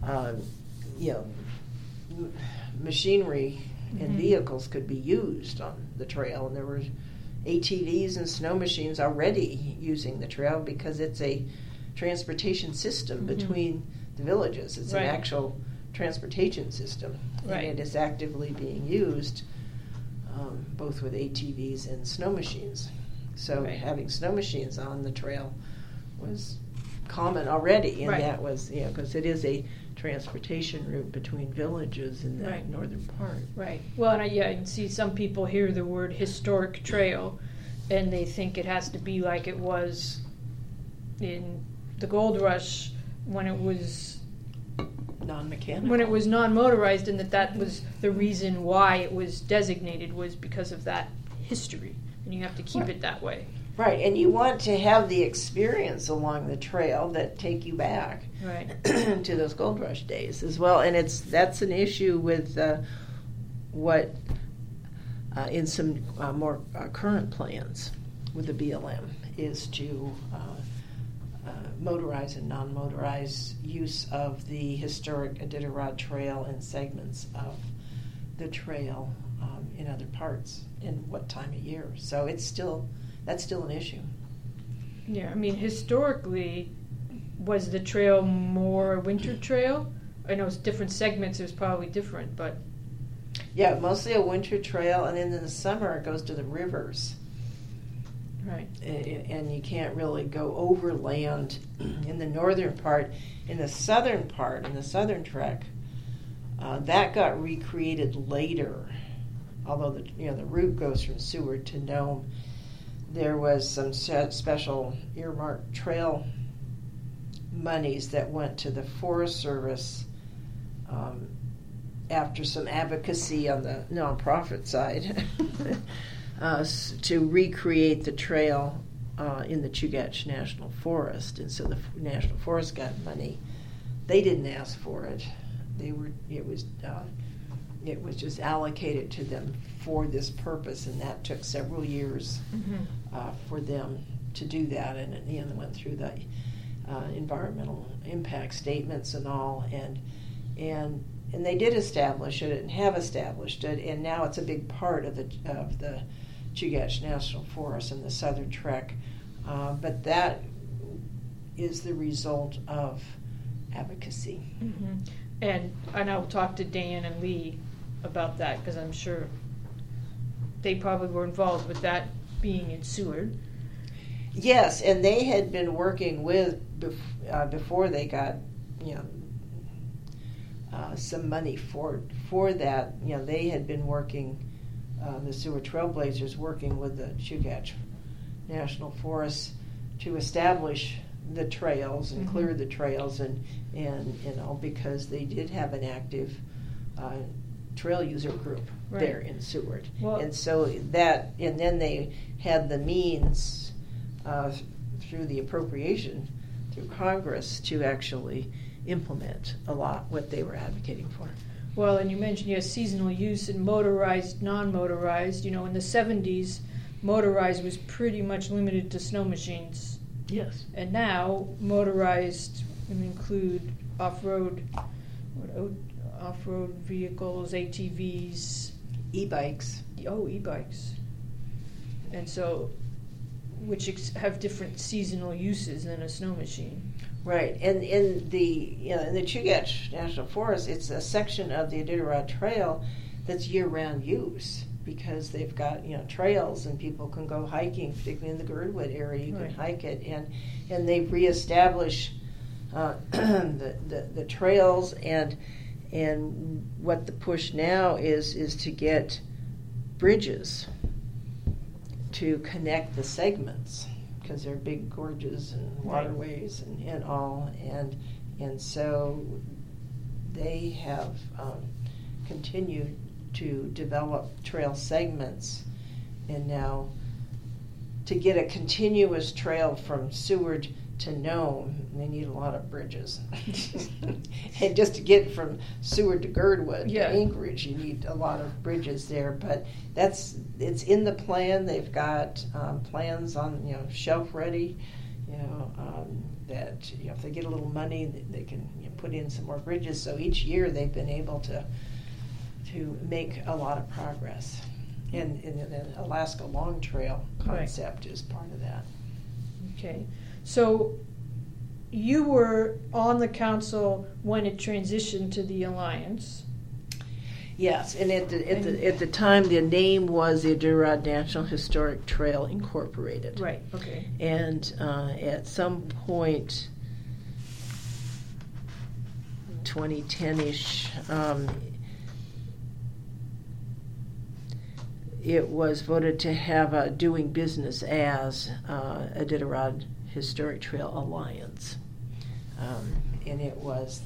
machinery and vehicles could be used on the trail, and there were ATVs and snow machines already using the trail because it's a transportation system between the villages. It's an actual transportation system, and it is actively being used both with ATVs and snow machines. So having snow machines on the trail was common already, and that was, because it is a transportation route between villages in the northern part. Right. Well, and I can see some people hear the word historic trail, and they think it has to be like it was in the Gold Rush when it was non-mechanical. When it was non-motorized, and that was the reason why it was designated was because of that history. And you have to keep it that way. Right, and you want to have the experience along the trail that take you back to those Gold Rush days as well. And that's an issue with what in some more current plans with the BLM is to motorized and non-motorized use of the historic Iditarod Trail and segments of the trail in other parts and what time of year. So that's still an issue. Yeah, I mean, historically, was the trail more a winter trail? I know it's different segments, it was probably different, but... Yeah, mostly a winter trail, and then in the summer it goes to the rivers. Right. And you can't really go overland in the northern part. In the southern part, in the southern trek, that got recreated later. Although the route goes from Seward to Nome, there was some special earmarked trail monies that went to the Forest Service after some advocacy on the nonprofit side to recreate the trail in the Chugach National Forest. And so the National Forest got money. They didn't ask for it. It was just allocated to them for this purpose, and that took several years for them to do that. And at the end, they went through the environmental impact statements and all, and they did establish it and have established it, and now it's a big part of the Chugach National Forest and the Southern Trek. But that is the result of advocacy. Mm-hmm. And I'll talk to Dan and Lee about that, because I'm sure they probably were involved with that being in Seward. Yes, and they had been working with, before they got, some money for that. They had been working, the Seward Trailblazers, working with the Chugach National Forest to establish the trails and clear the trails and because they did have an active trail user group there in Seward. Well, and so that, and then they had the means through the appropriation through Congress to actually implement a lot what they were advocating for. Well, and you mentioned seasonal use and motorized, non-motorized. In the 70s, motorized was pretty much limited to snow machines. Yes. And now motorized include off-road vehicles, ATVs, e-bikes. Oh, e-bikes. And so, which have different seasonal uses than a snow machine. Right, and in the Chugach National Forest, it's a section of the Iditarod Trail that's year-round use because they've got trails and people can go hiking, particularly in the Girdwood area. You can hike it, and they've reestablished the trails and what the push now is to get bridges to connect the segments, because they're big gorges and waterways and all, and so they have continued to develop trail segments, and now to get a continuous trail from Seward to Nome, they need a lot of bridges. And just to get from Seward to Girdwood to Anchorage, you need a lot of bridges there. But it's in the plan. They've got plans on shelf ready. That if they get a little money, they can put in some more bridges. So each year they've been able to make a lot of progress. And the Alaska Long Trail concept is part of that. Okay. So you were on the council when it transitioned to the Alliance. Yes, and at the time, the name was the Iditarod National Historic Trail Incorporated. Right, okay. And at some point, 2010-ish, it was voted to have a doing business as Iditarod Historic Trail Alliance. And it was...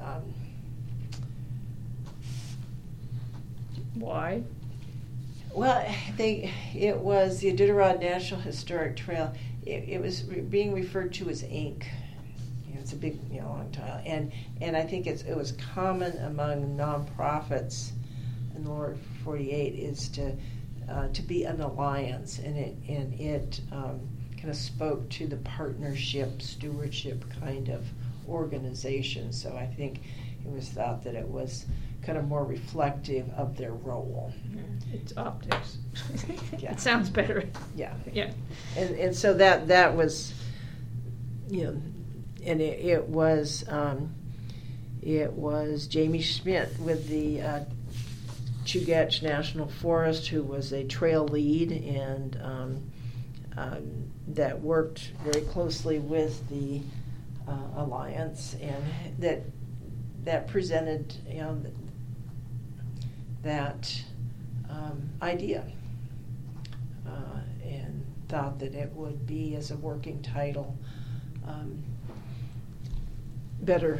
Why? Well, it was the Iditarod National Historic Trail. It was being referred to as Inc. It's a big, long title, and I think it was common among nonprofits in the lower 48 is to be an alliance, and it kind of spoke to the partnership, stewardship kind of organization. So I think it was thought that it was kind of more reflective of their role. It's optics. Yeah. It sounds better. Yeah. Yeah. And so that was, and it was Jamie Schmidt with the Chugach National Forest, who was a trail lead and that worked very closely with the Alliance, and that presented that idea, and thought that it would be, as a working title, better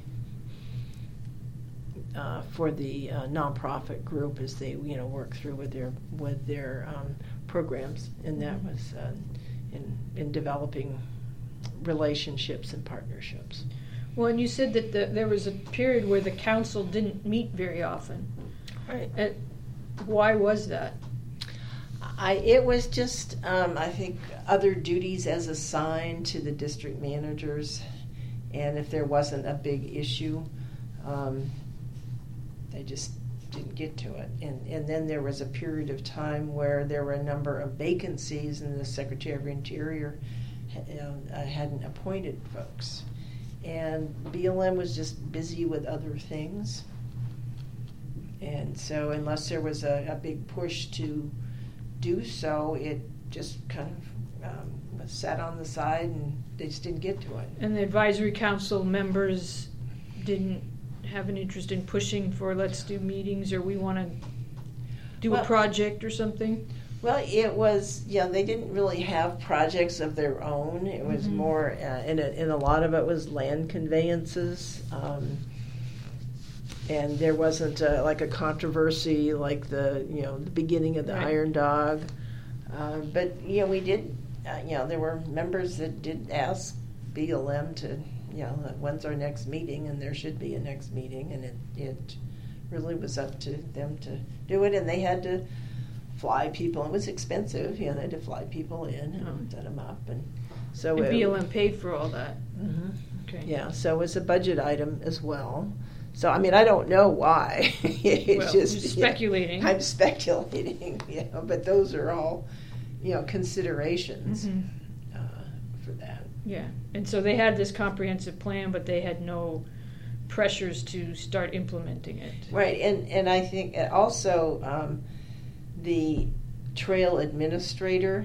for the nonprofit group as they work through with their programs, and that was in developing relationships and partnerships. Well, and you said that there was a period where the council didn't meet very often. Right. Why was that? It was just, I think, other duties as assigned to the district managers, and if there wasn't a big issue, they just didn't get to it. And then there was a period of time where there were a number of vacancies, and the Secretary of Interior hadn't appointed folks. And BLM was just busy with other things. And so unless there was a big push to do so, it just kind of sat on the side, and they just didn't get to it. And the advisory council members didn't have an interest in pushing for, let's do meetings, or we want to do a project or something? Well, it was, they didn't really have projects of their own. It was more, and a lot of it was land conveyances. And there wasn't like a controversy like the beginning of the Iron Dog. But, we did, there were members that did ask BLM to, when's our next meeting, and there should be a next meeting, and it really was up to them to do it, and they had to fly people. It was expensive, they had to fly people in and set them up, and so and BLM paid for all that. Mm-hmm. Okay. Yeah, so it was a budget item as well. So I mean, I don't know why. It's just speculating. I'm speculating, but those are all, considerations for that. Yeah, and so they had this comprehensive plan, but they had no pressures to start implementing it. Right, and I think also the trail administrator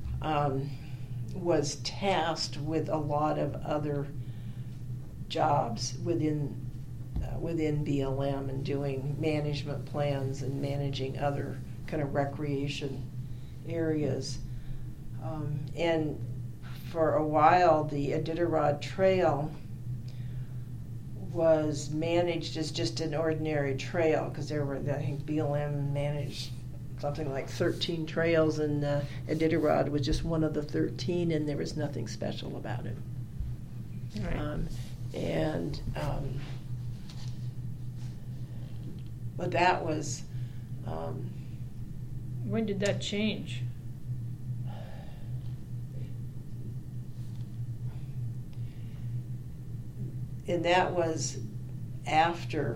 was tasked with a lot of other jobs within BLM and doing management plans and managing other kind of recreation areas. And for a while, the Iditarod Trail was managed as just an ordinary trail, because there were, I think BLM managed something like 13 trails, and Iditarod was just one of the 13, and there was nothing special about it. Right. But that was. When did that change? And that was after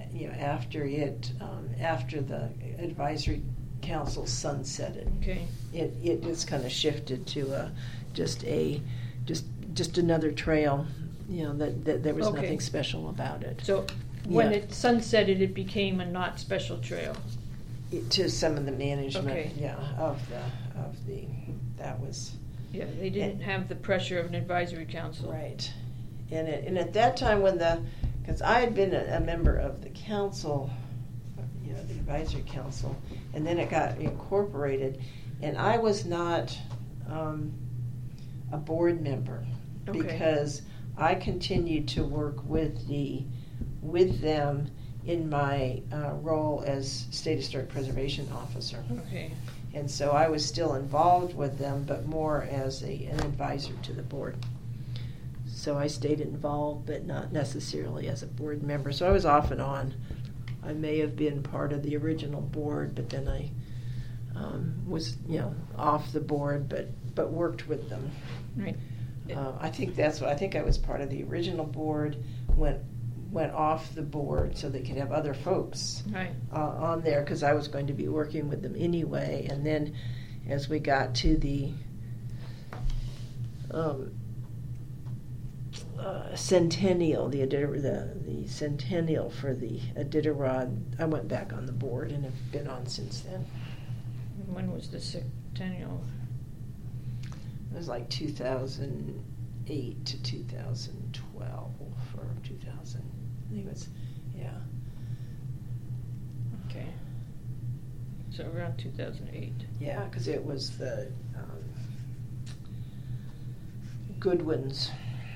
the advisory council sunsetted. Okay. It just kind of shifted to just another trail. That there was nothing special about it. So when it sunsetted, it became a not special trail. To some of the management, Okay. of the that was. Yeah, they didn't have the pressure of an advisory council. Right. And at that time, because I had been a member of the council, the advisory council, and then it got incorporated, and I was not a board member, Okay. because I continued to work with them in my role as State Historic Preservation Officer. Okay. And so I was still involved with them, but more as an advisor to the board. So I stayed involved, but not necessarily as a board member. So I was off and on. I may have been part of the original board, but then I was, off the board, but worked with them. Right. I think I was part of the original board, went off the board so they could have other folks Right. On there, because I was going to be working with them anyway. And then as we got to the centennial, the centennial for the Iditarod, I went back on the board and have been on since then. When was the centennial? It was like 2008 to 2012 or 2000. I think it was, yeah. Okay. So around 2008. Yeah, because it was the Goodwins.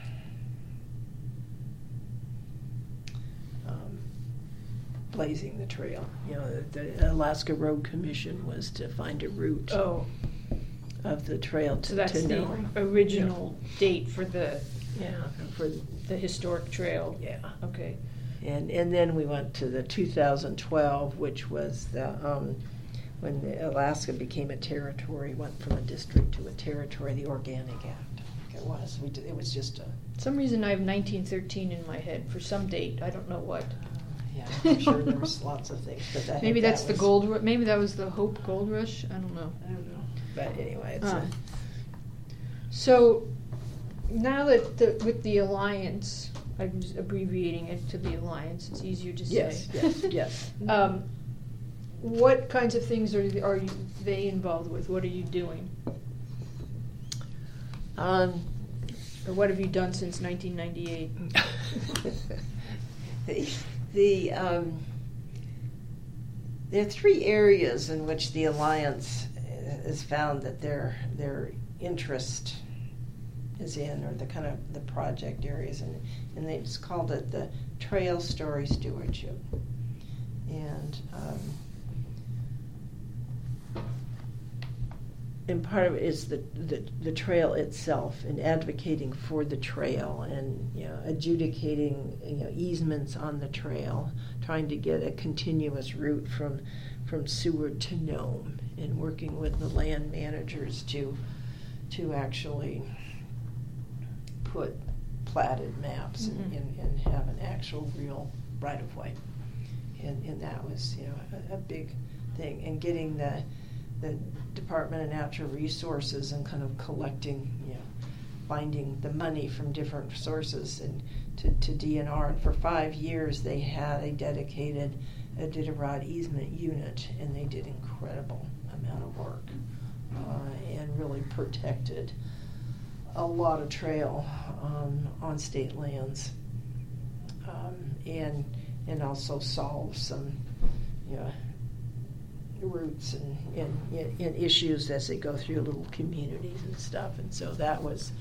Blazing the trail. The Alaska Road Commission was to find a route Oh, of the trail to so that's the Nome. original date for the For historic trail. yeah. Okay. And then we went to the 2012, which was when Alaska became a territory, went from a district to a territory, the Organic Act. It was. It was just a. For some reason I have 1913 in my head for some date. I don't know what. Yeah, I'm sure there was lots of things, but Maybe that's the gold. Maybe that was the Hope Gold Rush. I don't know. I don't know. But anyway, it's So now that with the Alliance, I'm just abbreviating it to the Alliance. It's easier to say. Yes. What kinds of things are they involved with? What are you doing? Or what have you done since 1998? There are three areas in which the Alliance has found that their interest is in, or the kind of the project areas, and they just called it the Trail Story Stewardship. And part of it is the trail itself, and advocating for the trail, and adjudicating easements on the trail, trying to get a continuous route from Seward to Nome, and working with the land managers to actually put platted maps and have an actual real right of way, and that was a big thing, and getting the Department of Natural Resources and kind of collecting finding the money from different sources and to DNR. And for 5 years, they had a dedicated Iditarod easement unit, and they did incredible amount of work and really protected a lot of trail on state lands, and also solved some routes and issues as they go through little communities and stuff. And so that was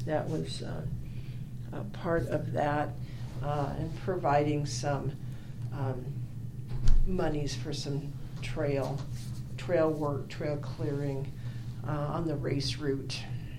a part of that, and providing some monies for some trail work, trail clearing on the race route.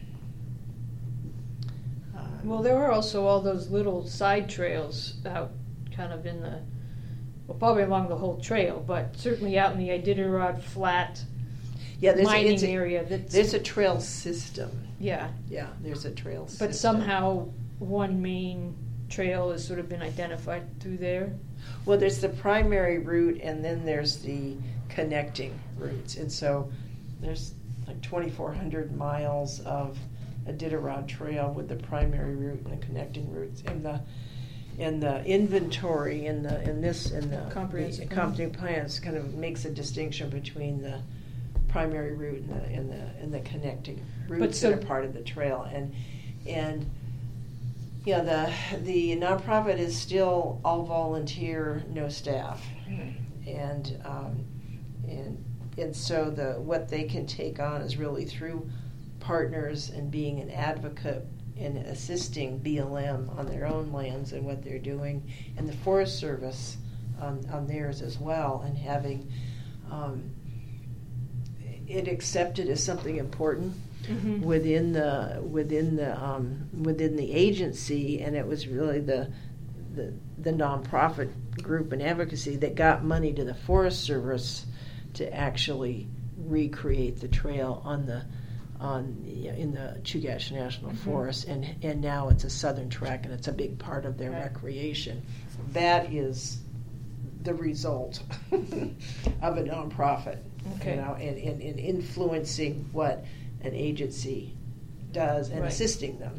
Well, there were also all those little side trails out kind of in the, well, probably along the whole trail, but certainly out in the Iditarod Flat mining area. There's a trail system. Yeah. Yeah, there's a trail system. But somehow one main trail has sort of been identified through there. Well, there's the primary route, and then there's the connecting routes. And so there's like 2,400 miles of Iditarod Trail with the primary route and the connecting routes. And the inventory in the comprehensive plans kind of makes a distinction between the primary route and the connecting routes that are part of the trail. And yeah, the nonprofit is still all volunteer, no staff, and so what they can take on is really through partners and being an advocate and assisting BLM on their own lands and what they're doing, and the Forest Service on theirs as well, and having it accepted as something important within the agency. And it was really the nonprofit group and advocacy that got money to the Forest Service to actually recreate the trail in the Chugach National Forest, and now it's a southern track, and it's a big part of their recreation. That is the result of a nonprofit, and influencing what an agency does and assisting them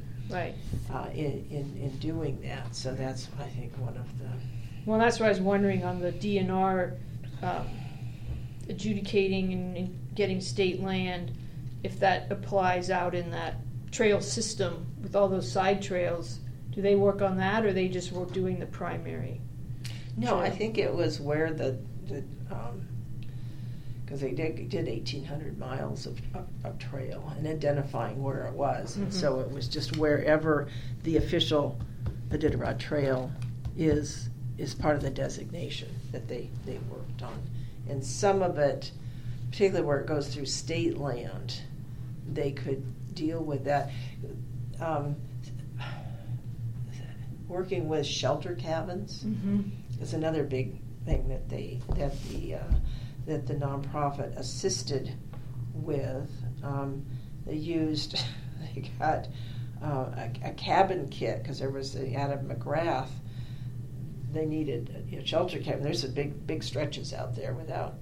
in doing that. So that's, I think, one of the... Well, that's what I was wondering on the DNR adjudicating and getting state land, if that applies out in that trail system with all those side trails. Do they work on that, or are they just doing the primary? No, trail? I think it was where because they did 1,800 miles of trail and identifying where it was. And so it was just wherever the official Iditarod Trail is part of the designation that they worked on. And some of it, particularly where it goes through state land, they could deal with that. Working with shelter cabins is another big thing that the nonprofit assisted with. They got a cabin kit, because there was out of McGrath. They needed a shelter cabin. There's some big stretches out there without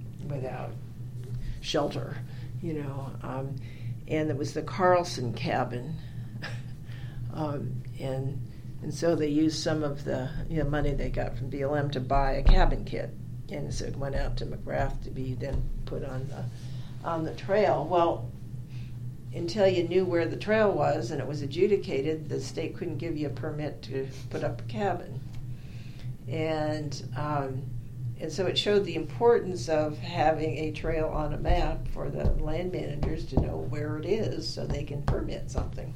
shelter, and it was the Carlson cabin, and so they used some of the money they got from BLM to buy a cabin kit, and so it went out to McGrath to be then put on the trail. Well, until you knew where the trail was and it was adjudicated, the state couldn't give you a permit to put up a cabin. And so it showed the importance of having a trail on a map for the land managers to know where it is so they can permit something.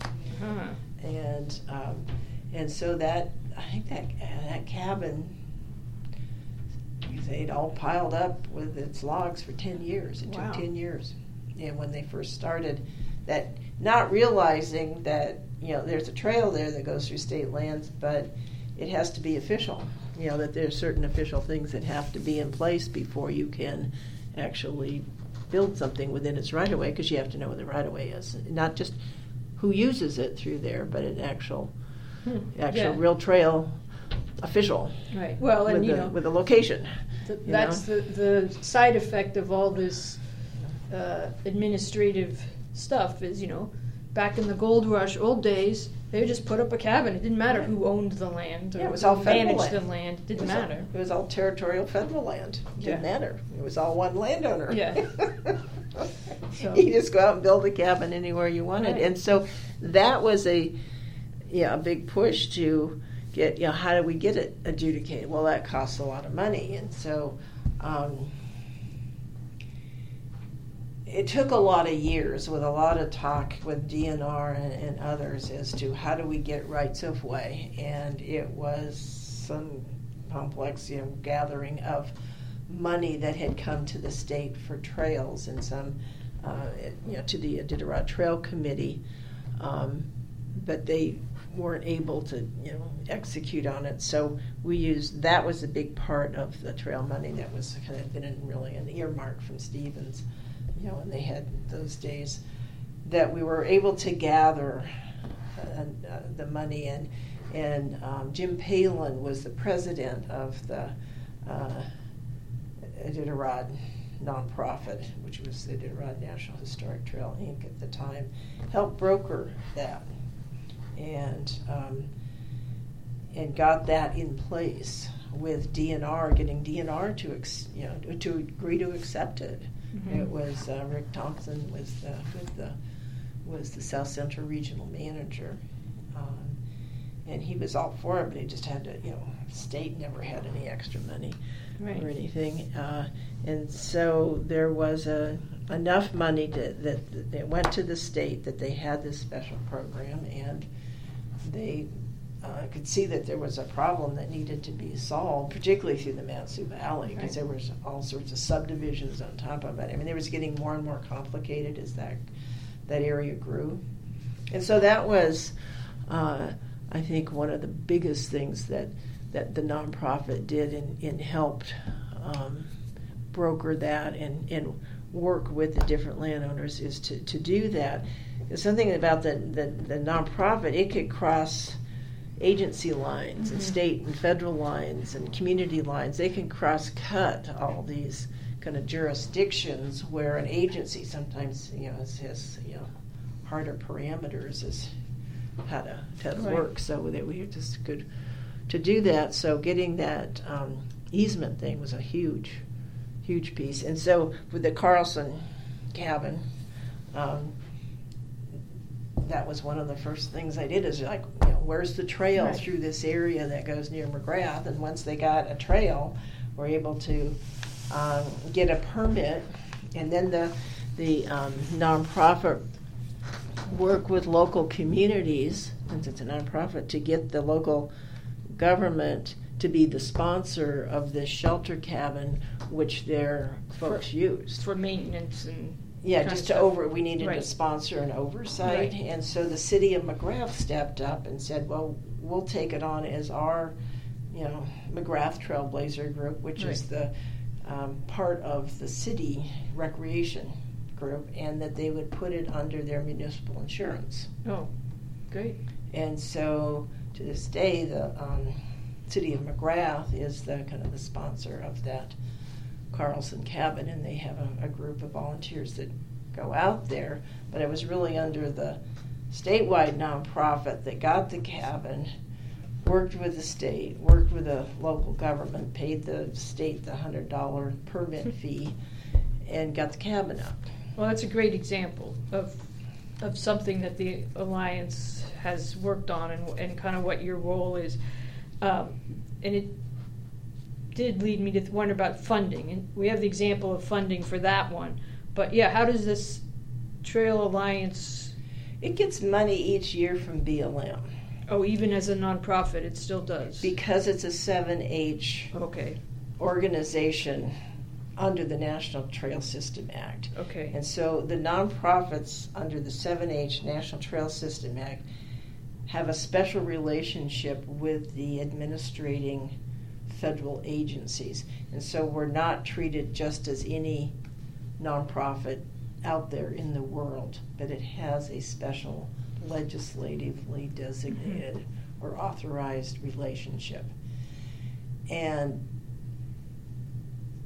And so that, I think that cabin, they'd all piled up with its logs for 10 years. It took 10 years. And when they first started, that, not realizing that there's a trail there that goes through state lands, but it has to be official. That there's certain official things that have to be in place before you can actually build something within its right-of-way, because you have to know where the right-of-way is. Not just who uses it through there, but an actual real trail official. Right. Well, and with a location. That's the side effect of all this administrative stuff is, back in the gold rush, old days, they just put up a cabin. It didn't matter who owned the land or Yeah, it was all who federal managed land. the land. It didn't matter. It was all territorial federal land. It didn't matter. It was all one landowner. Yeah. So. You just go out and build a cabin anywhere you wanted. Right. And so that was a big push to get, how do we get it adjudicated? Well, that costs a lot of money. And so it took a lot of years with a lot of talk with DNR and others as to how do we get rights of way. And it was some complex gathering of money that had come to the state for trails and some to the Iditarod Trail Committee, but they weren't able to execute on it. So that was a big part of the trail money that was kind of been really an earmark from Stevens, when they had those days, that we were able to gather the money. And Jim Palin was the president of the Iditarod nonprofit, which was the Iditarod National Historic Trail Inc. at the time, helped broker that and got that in place with DNR, getting DNR to agree to accept it. Mm-hmm. It was Rick Thompson was the South Central Regional Manager, and he was all for it, but he just had to, state never had any extra money. Right. Or anything, and so there was enough money that went to the state that they had this special program, and they could see that there was a problem that needed to be solved, particularly through the Mat-Su Valley, because there was all sorts of subdivisions on top of it. I mean, it was getting more and more complicated as that area grew, and so that was, I think, one of the biggest things that the nonprofit did and helped broker that and work with the different landowners is to do that. There's something about the nonprofit, it could cross agency lines and state and federal lines and community lines. They can cross-cut all these kind of jurisdictions where an agency sometimes has harder parameters as how to work, so that we just could to do that. So getting that easement thing was a huge piece. And so with the Carlson cabin, that was one of the first things I did, is where's the trail through this area that goes near McGrath? And once they got a trail, we're able to get a permit, and then the nonprofit work with local communities, since it's a nonprofit, to get the local government to be the sponsor of this shelter cabin, which their folks used for maintenance and we needed to sponsor an oversight, and so the city of McGrath stepped up and said, well, we'll take it on as our McGrath Trailblazer Group, which is the part of the city recreation group, and that they would put it under their municipal insurance. Oh, great. And so to this day, the city of McGrath is the kind of the sponsor of that Carlson cabin, and they have a group of volunteers that go out there. But it was really under the statewide nonprofit that got the cabin, worked with the state, worked with the local government, paid the state the $100 permit fee, and got the cabin up. Well, that's a great example of something that the Alliance has worked on and kind of what your role is. And it did lead me to wonder about funding. And we have the example of funding for that one. But, how does this Trail Alliance... It gets money each year from BLM. Oh, even as a nonprofit, it still does? Because it's a 7H organization under the National Trail System Act. Okay. And so the nonprofits under the 7H National Trail System Act have a special relationship with the administrating federal agencies. And so we're not treated just as any nonprofit out there in the world, but it has a special legislatively designated or authorized relationship. And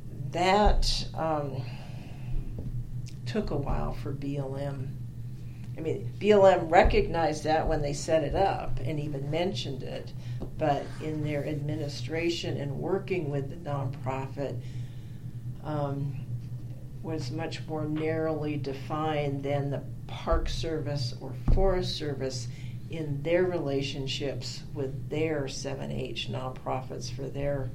that took a while for BLM I mean, BLM recognized that when they set it up and even mentioned it, but in their administration and working with the nonprofit was much more narrowly defined than the Park Service or Forest Service in their relationships with their 7-H nonprofits for their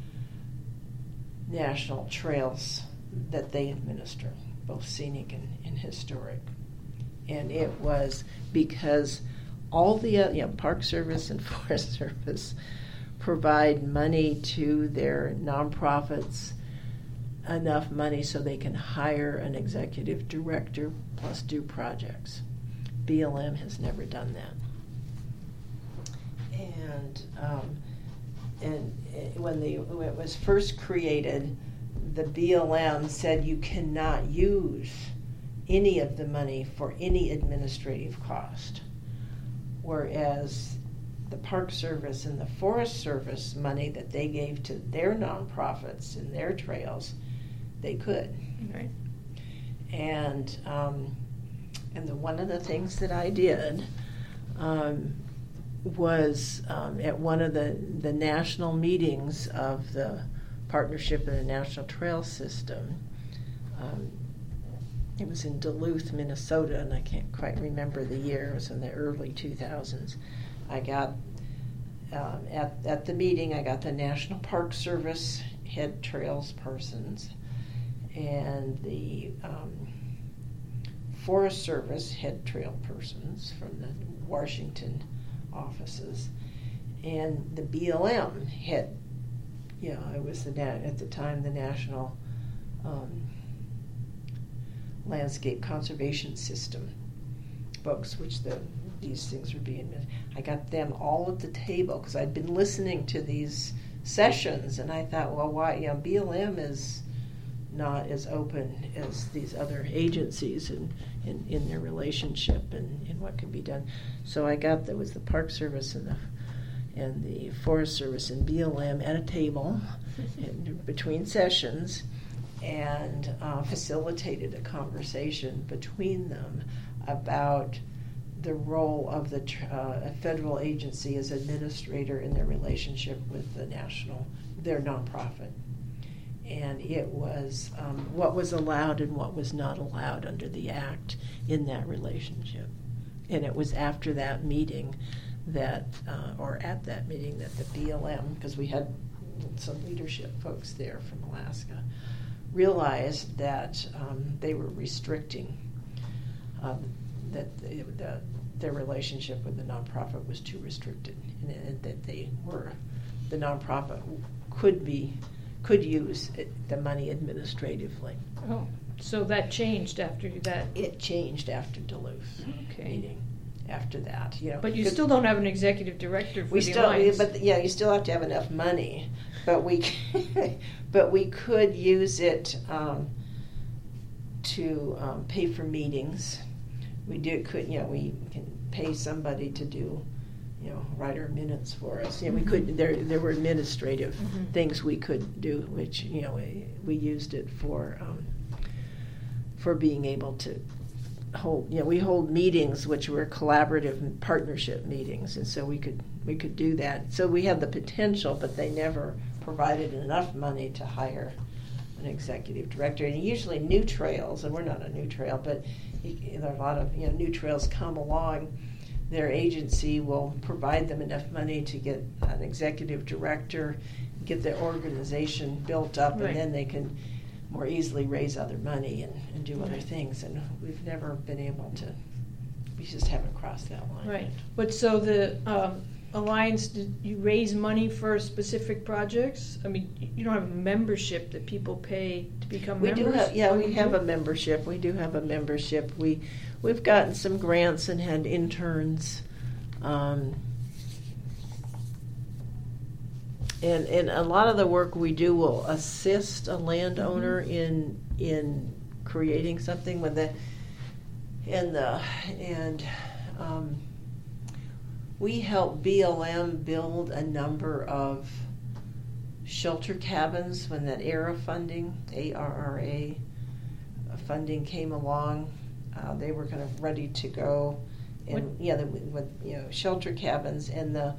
national trails that they administer, both scenic and historic. And it was because all the Park Service and Forest Service provide money to their nonprofits, enough money so they can hire an executive director plus do projects. BLM has never done that. And when it was first created, the BLM said you cannot use any of the money for any administrative cost, whereas the Park Service and the Forest Service money that they gave to their nonprofits and their trails, they could. Right. And one of the things that I did was at one of the national meetings of the Partnership of the National Trail System. It was in Duluth, Minnesota, and I can't quite remember the year. It was in the early 2000s. I got at the meeting, I got the National Park Service head trails persons and the Forest Service head trail persons from the Washington offices, and the BLM head. It was at the time the National Landscape Conservation System folks, which these things were being. I got them all at the table because I'd been listening to these sessions, and I thought, well, why? BLM is not as open as these other agencies in their relationship and what can be done. So I got there was the Park Service and the Forest Service and BLM at a table between sessions and facilitated a conversation between them about the role of the federal agency as administrator in their relationship with their nonprofit. And it was what was allowed and what was not allowed under the Act in that relationship. And it was after that meeting at that meeting that the BLM, because we had some leadership folks there from Alaska, realized that they were restricting that their relationship with the nonprofit was too restricted, and that the nonprofit could use the money administratively. Oh, so that changed after that? It changed after Duluth meeting. After that, But you still don't have an executive director for the Alliance. You still have to have enough money. But we could use it to pay for meetings. We can pay somebody to do, write our minutes for us. We could. There were administrative things we could do, which we used it for being able to hold. We hold meetings which were collaborative partnership meetings, and so we could do that. So we had the potential, but they never provided enough money to hire an executive director. And usually new trails, and we're not a new trail, but there are a lot of new trails come along. Their agency will provide them enough money to get an executive director, get their organization built up, right. And then they can more easily raise other money and do other things. And we've never been able to. We just haven't crossed that line. Right. But so the Alliance, did you raise money for specific projects? I mean, you don't have a membership that people pay to become members? We have a membership. We do have a membership. We've gotten some grants and had interns. And a lot of the work we do will assist a landowner in creating something with we helped BLM build a number of shelter cabins when that ARRA funding, ARRA funding came along. they were kind of ready to go, and with shelter cabins, and the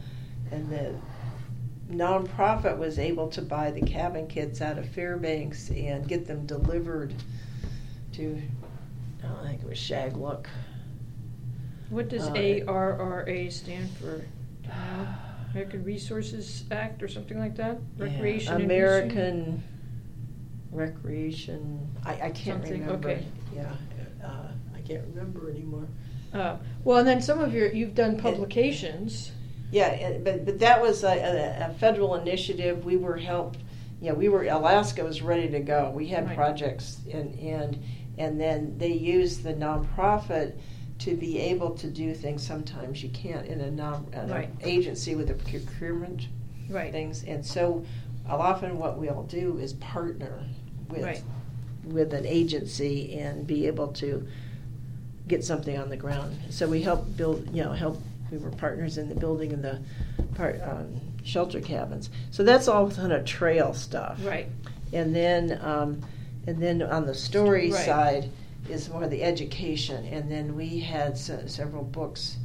nonprofit was able to buy the cabin kits out of Fairbanks and get them delivered to, I think it was Shagluck. What does ARRA stand for? Do you know? American Resources Act or something like that? Recreation American Recreation. I can't remember. Okay. Yeah, I can't remember anymore. Well, and then some of you've done publications. Yeah, but that was a federal initiative. We were helped. Alaska was ready to go. We had projects, and then they used the nonprofit to be able to do things sometimes you can't in an agency with the procurement things. And so often what we'll do is partner with an agency and be able to get something on the ground. So we helped build, we were partners in the building of the shelter cabins. So that's all kind of trail stuff. Right. And then on the story side is more the education. And then we had several books.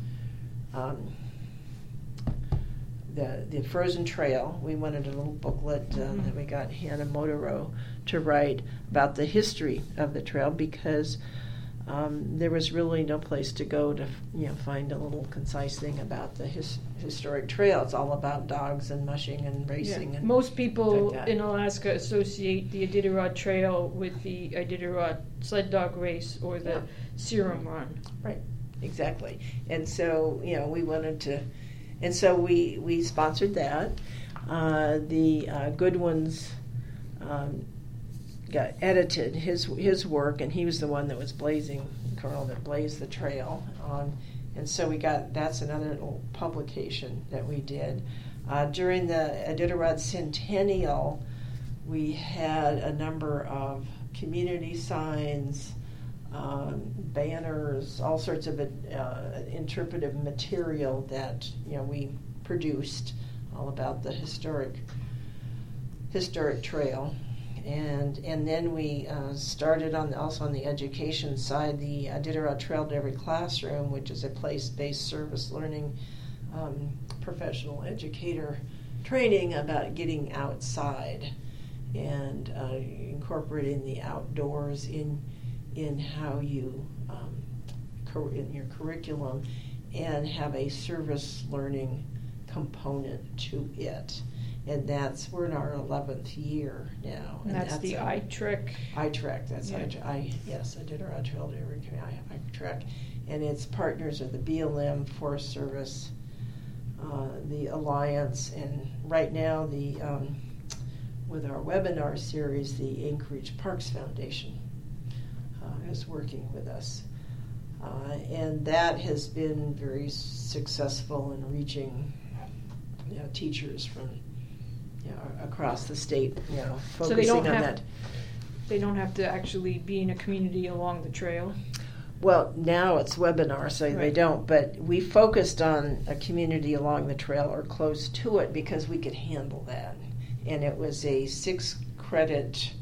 The Frozen Trail, we wanted a little booklet that we got Hannah Motoro to write about the history of the trail, because there was really no place to go to find a little concise thing about the historic trail. It's all about dogs and mushing and racing. And most people in Alaska associate the Iditarod Trail with the Iditarod sled dog race or the Serum Run. Right, exactly. And so we wanted to, and so we sponsored that. The Goodwin's got edited his work, and he was the one that was Colonel that blazed the trail. And so that's another little publication that we did. During the Iditarod Centennial, we had a number of community signs, banners, all sorts of interpretive material that we produced, all about the historic trail. And then we started also on the education side, the Iditarod Trail to Every Classroom, which is a place-based service learning professional educator training about getting outside and incorporating the outdoors in how you in your curriculum, and have a service learning component to it. And we're in our 11th year now. And that's the iTrek. iTrek, that's yes, Iditarod Trail to Every iTrek. And it's partners of the BLM, Forest Service, the Alliance, and right now with our webinar series, the Anchorage Parks Foundation is working with us. And that has been very successful in reaching teachers from across the state, focusing on that. They don't have to actually be in a community along the trail. Well, now it's webinar, so they don't. But we focused on a community along the trail or close to it because we could handle that. And it was a 6-credit,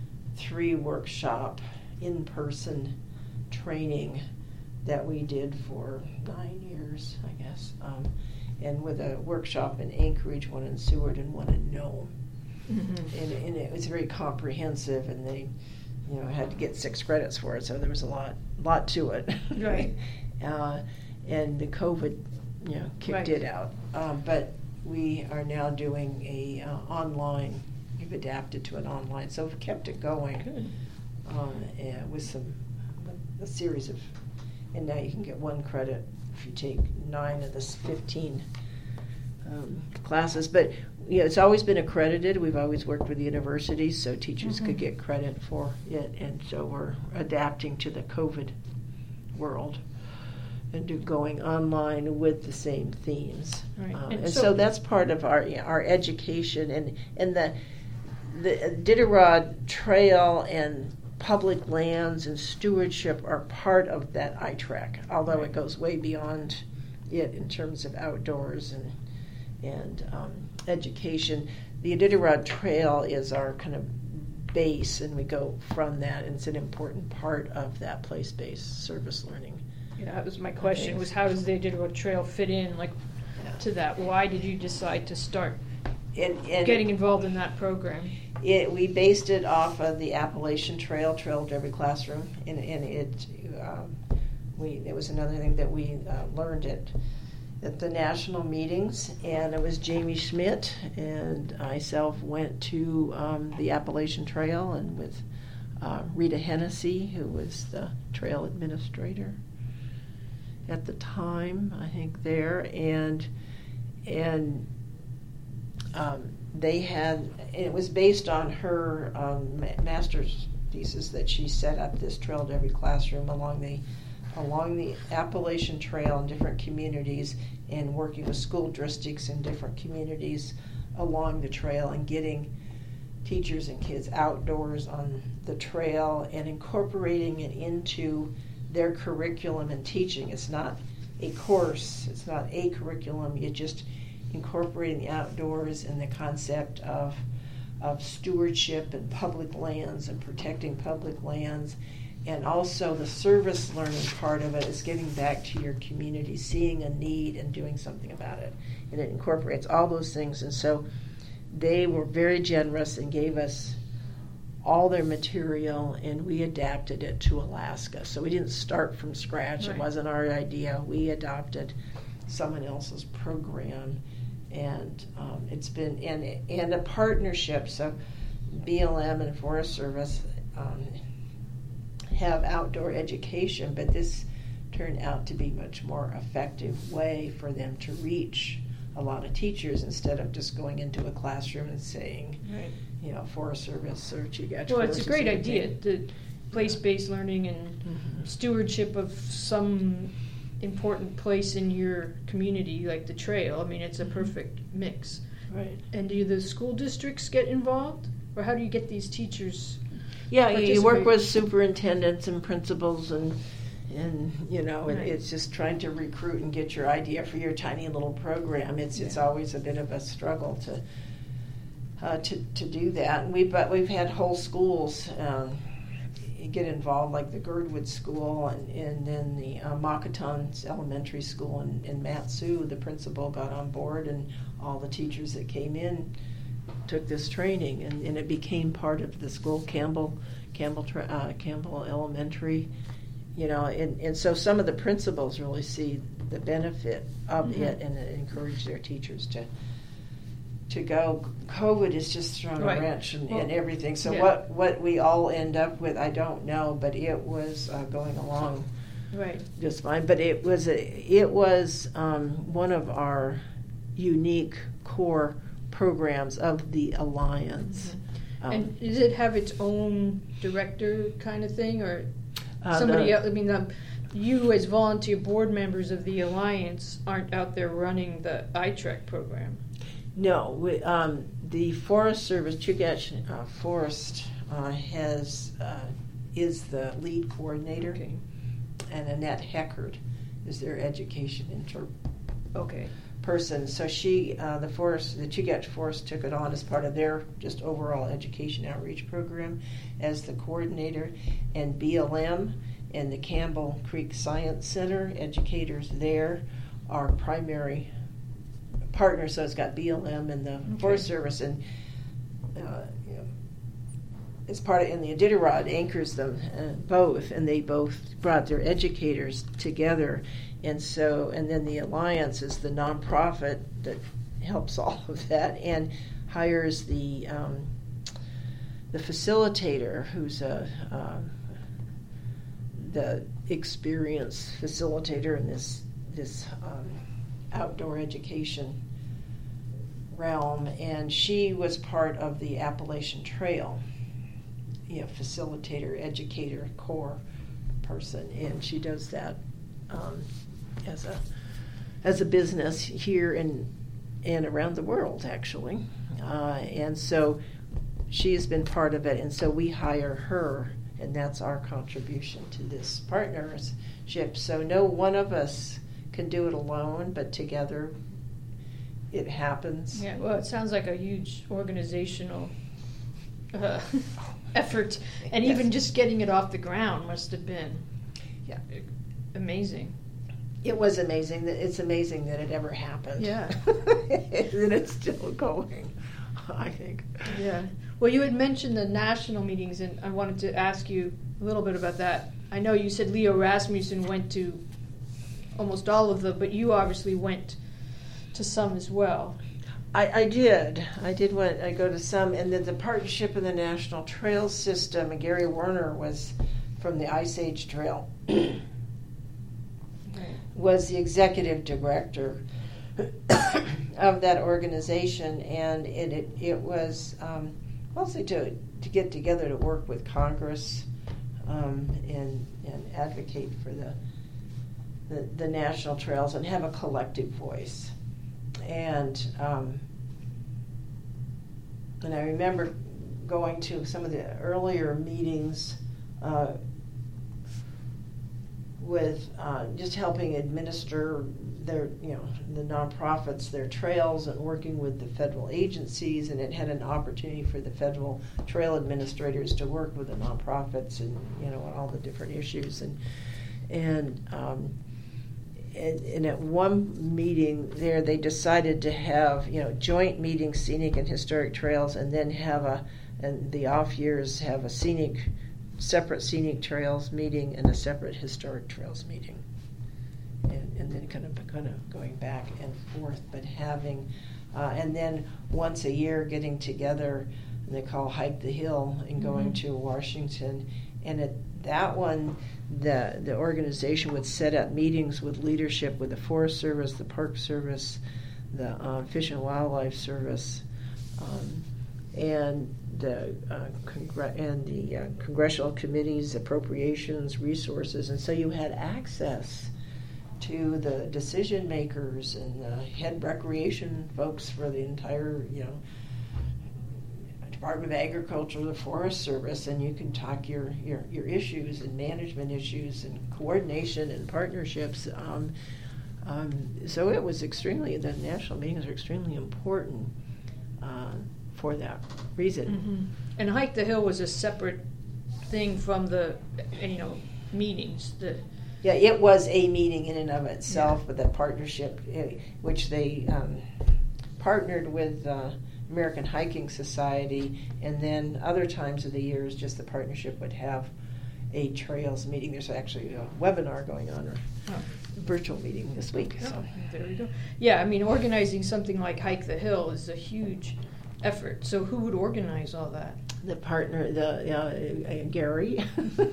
3-workshop, in-person training that we did for 9 years, I guess. And with a workshop in Anchorage, one in Seward, and one in Nome. Mm-hmm. And it was very comprehensive, and they, had to get 6 credits for it, so there was a lot to it. Right. And the COVID, kicked it out. But we are now doing a online. We've adapted to an online, so we've kept it going. Good. With a series of, and now you can get 1 credit if you take 9 of the 15 classes. But it's always been accredited. We've always worked with the universities so teachers could get credit for it, and so we're adapting to the COVID world and going online with the same themes. Right. And so that's part of our education, and the Iditarod Trail and public lands and stewardship are part of that iTrek, although it goes way beyond it in terms of outdoors and education. The Iditarod Trail is our kind of base, and we go from that, and it's an important part of that place-based service learning. Yeah, that was my question, was how does the Iditarod Trail fit in, like, to that? Why did you decide to start getting involved in that program? We based it off of the Appalachian Trail of every classroom, and it was another thing that we learned at the national meetings, and it was Jamie Schmidt and myself went to the Appalachian Trail, and with Rita Hennessy, who was the trail administrator at the time, I think there, and they had, it was based on her master's thesis that she set up this trail to every classroom along the Appalachian Trail in different communities, and working with school districts in different communities along the trail, and getting teachers and kids outdoors on the trail and incorporating it into their curriculum and teaching. It's not a course, it's not a curriculum, you're just incorporating the outdoors and the concept of stewardship and public lands and protecting public lands. And also the service learning part of it is getting back to your community, seeing a need and doing something about it. And it incorporates all those things. And so they were very generous and gave us all their material, and we adapted it to Alaska. So we didn't start from scratch. Right. It wasn't our idea. We adopted someone else's program. And it's been, and a partnership. So BLM and Forest Service have outdoor education, but this turned out to be a much more effective way for them to reach a lot of teachers, instead of just going into a classroom and saying, right, you know, Forest Service or Chugach. Well, it's a great idea, the place-based learning and stewardship of some important place in your community, like the trail. I mean, it's a perfect mix. Right. And do the school districts get involved, or how do you get these teachers? Yeah, you work with superintendents and principals, and you know, right. It's just trying to recruit and get your idea for your tiny little program. It's always a bit of a struggle to do that. And we've had whole schools get involved, like the Girdwood School, and then the Moccaton Elementary School, and Matt Sue, the principal, got on board, and all the teachers that came in took this training, and it became part of the school. Campbell Elementary, you know, and so some of the principals really see the benefit of it, and encourage their teachers to go. COVID has just thrown a wrench in everything. So what we all end up with, I don't know, but it was going along just fine. But it was one of our unique core programs of the Alliance. Mm-hmm. And does it have its own director kind of thing, or somebody else? I mean, you as volunteer board members of the Alliance aren't out there running the iTrek program. No, the Forest Service, Chugach Forest, is the lead coordinator, and Annette Heckard is their education person. So she, the Chugach Forest took it on as part of their just overall education outreach program as the coordinator, and BLM and the Campbell Creek Science Center educators there are primary partners. So it's got BLM and the Forest Service, and you know, it's part of, and the Iditarod anchors them both, and they both brought their educators together. And so, and then the Alliance is the nonprofit that helps all of that and hires the facilitator, who's the experienced facilitator in this outdoor education realm, and she was part of the Appalachian Trail, you know, facilitator, educator, core person, and she does that as a business here and around the world, actually, and so she has been part of it, and so we hire her, and that's our contribution to this partnership. So no one of us can do it alone, but together it happens. Yeah, well, it sounds like a huge organizational effort, and Yes. even just getting it off the ground must have been amazing. It was amazing. It's amazing that it ever happened. Yeah. And it's still going, I think. Yeah. Well, you had mentioned the national meetings, and I wanted to ask you a little bit about that. I know you said Leo Rasmussen went to almost all of them, but you obviously went to some as well. I did. I go to some, and then the Partnership in the National Trails System, and Gary Werner was from the Ice Age Trail, was the executive director of that organization, and it was mostly to get together to work with Congress and advocate for the national trails and have a collective voice. And I remember going to some of the earlier meetings with just helping administer their, the nonprofits, their trails, and working with the federal agencies. And it had an opportunity for the federal trail administrators to work with the nonprofits and on all the different issues. And at one meeting there, they decided to have joint meetings, scenic and historic trails, and then and the off years have a separate scenic trails meeting and a separate historic trails meeting, and then kind of going back and forth, but having and then once a year getting together, and they call Hike the Hill, and going to Washington. And at that one, the organization would set up meetings with leadership with the Forest Service, the Park Service, the Fish and Wildlife Service, and the congressional committees, appropriations, resources. And so you had access to the decision makers and the head recreation folks for the entire, Department of Agriculture, the Forest Service, and you can talk your issues and management issues and coordination and partnerships. So it was the national meetings are extremely important for that reason. Mm-hmm. And Hike the Hill was a separate thing from the meetings. Yeah, it was a meeting in and of itself, but the partnership, which they partnered with American Hiking Society, and then other times of the years, just the partnership would have a trails meeting. There's actually a webinar going on, or a virtual meeting this week. Oh, so. there we go. Yeah, organizing something like Hike the Hill is a huge effort. So who would organize all that? The partner, Gary,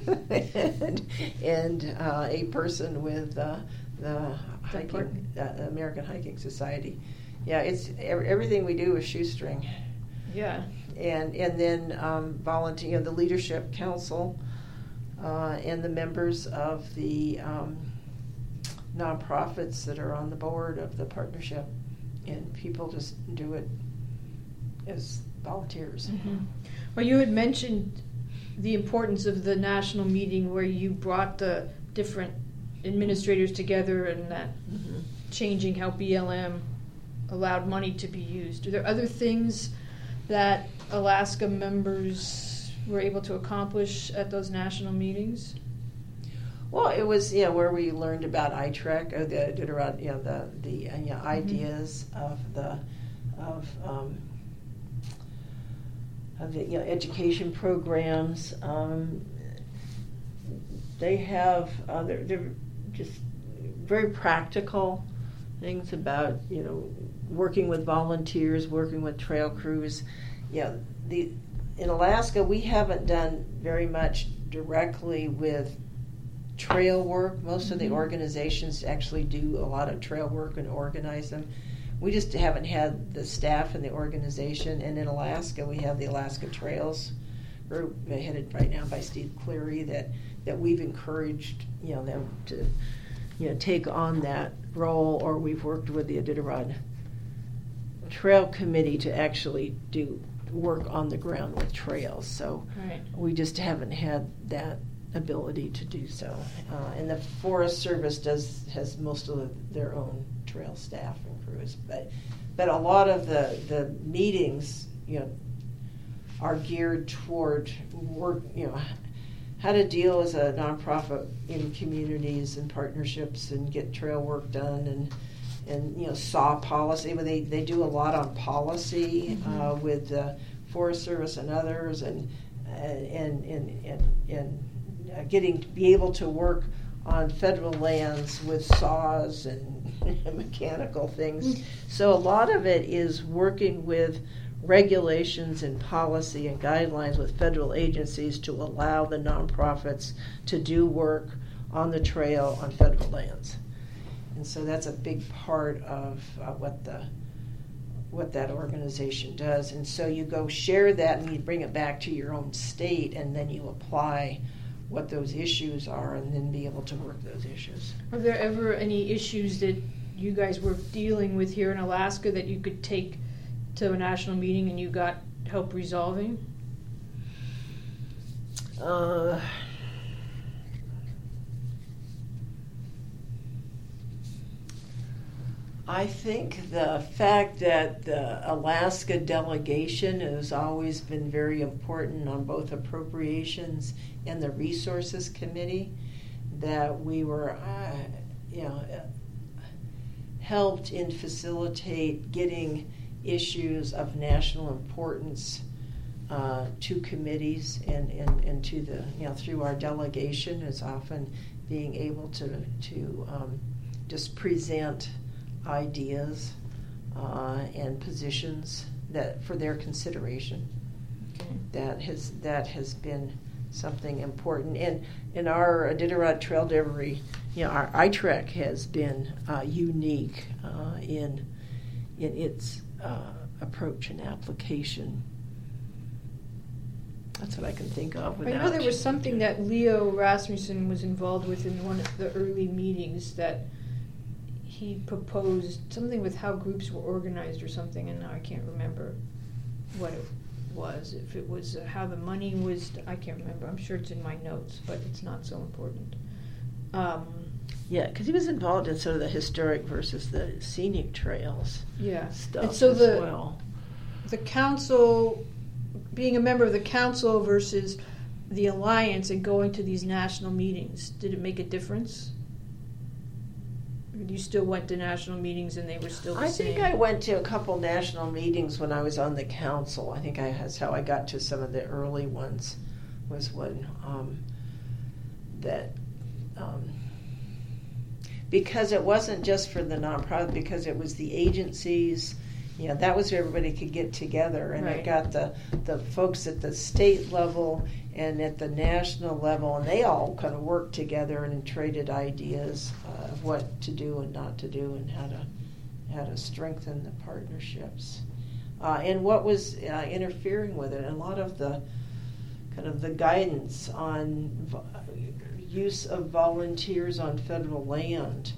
and a person with the American Hiking Society. Yeah, it's everything we do is shoestring. Yeah, and then volunteer, the leadership council, and the members of the nonprofits that are on the board of the partnership, and people just do it as volunteers. Mm-hmm. Well, you had mentioned the importance of the national meeting where you brought the different administrators together, and that changing how BLM allowed money to be used. Are there other things that Alaska members were able to accomplish at those national meetings? Well, it was where we learned about ITREC, or the Iditarod, the ideas of the education programs. They have they're just very practical things about working with volunteers, working with trail crews. In Alaska, we haven't done very much directly with trail work. Most of the organizations actually do a lot of trail work and organize them. We just haven't had the staff in the organization. And in Alaska, we have the Alaska Trails group headed right now by Steve Cleary that we've encouraged them to take on that role, or we've worked with the Iditarod Trail Committee to actually do work on the ground with trails. So we just haven't had that ability to do so. And the Forest Service has most of their own trail staff and crews, but a lot of the meetings, are geared toward work, how to deal as a nonprofit in communities and partnerships and get trail work done and SAW policy. But they do a lot on policy with the Forest Service and others, and be able to work on federal lands with saws and mechanical things. So a lot of it is working with regulations and policy and guidelines with federal agencies to allow the nonprofits to do work on the trail on federal lands. And so that's a big part of what that organization does. And so you go share that and you bring it back to your own state, and then you apply what those issues are and then be able to work those issues. Are there ever any issues that you guys were dealing with here in Alaska that you could take to a national meeting and you got help resolving? I think the fact that the Alaska delegation has always been very important on both appropriations and the resources committee, that we were, helped in facilitate getting issues of national importance to committees and to the, through our delegation, is often being able to just present ideas and positions that for their consideration. Okay. That has been something important. And in our Iditarod Trail Delivery, our iTrek has been unique in its approach and application. That's what I can think of. I know there was something that Leo Rasmussen was involved with in one of the early meetings, that he proposed something with how groups were organized or something, and now I can't remember what it was. If it was how the money was, I can't remember. I'm sure it's in my notes, but it's not so important. Yeah, because he was involved in sort of the historic versus the scenic trails. Yeah, stuff and so as well. The council, being a member of the council versus the alliance and going to these national meetings, did it make a difference? You still went to national meetings and they were still the same? I think I went to a couple national meetings when I was on the council. I think that's how I got to some of the early ones, was when because it wasn't just for the nonprofit, because it was the agencies. That was where everybody could get together, and right. It got the folks at the state level and at the national level, and they all kind of worked together and traded ideas of what to do and not to do, and how to strengthen the partnerships, and what was interfering with it. And a lot of the kind of the guidance on use of volunteers on federal land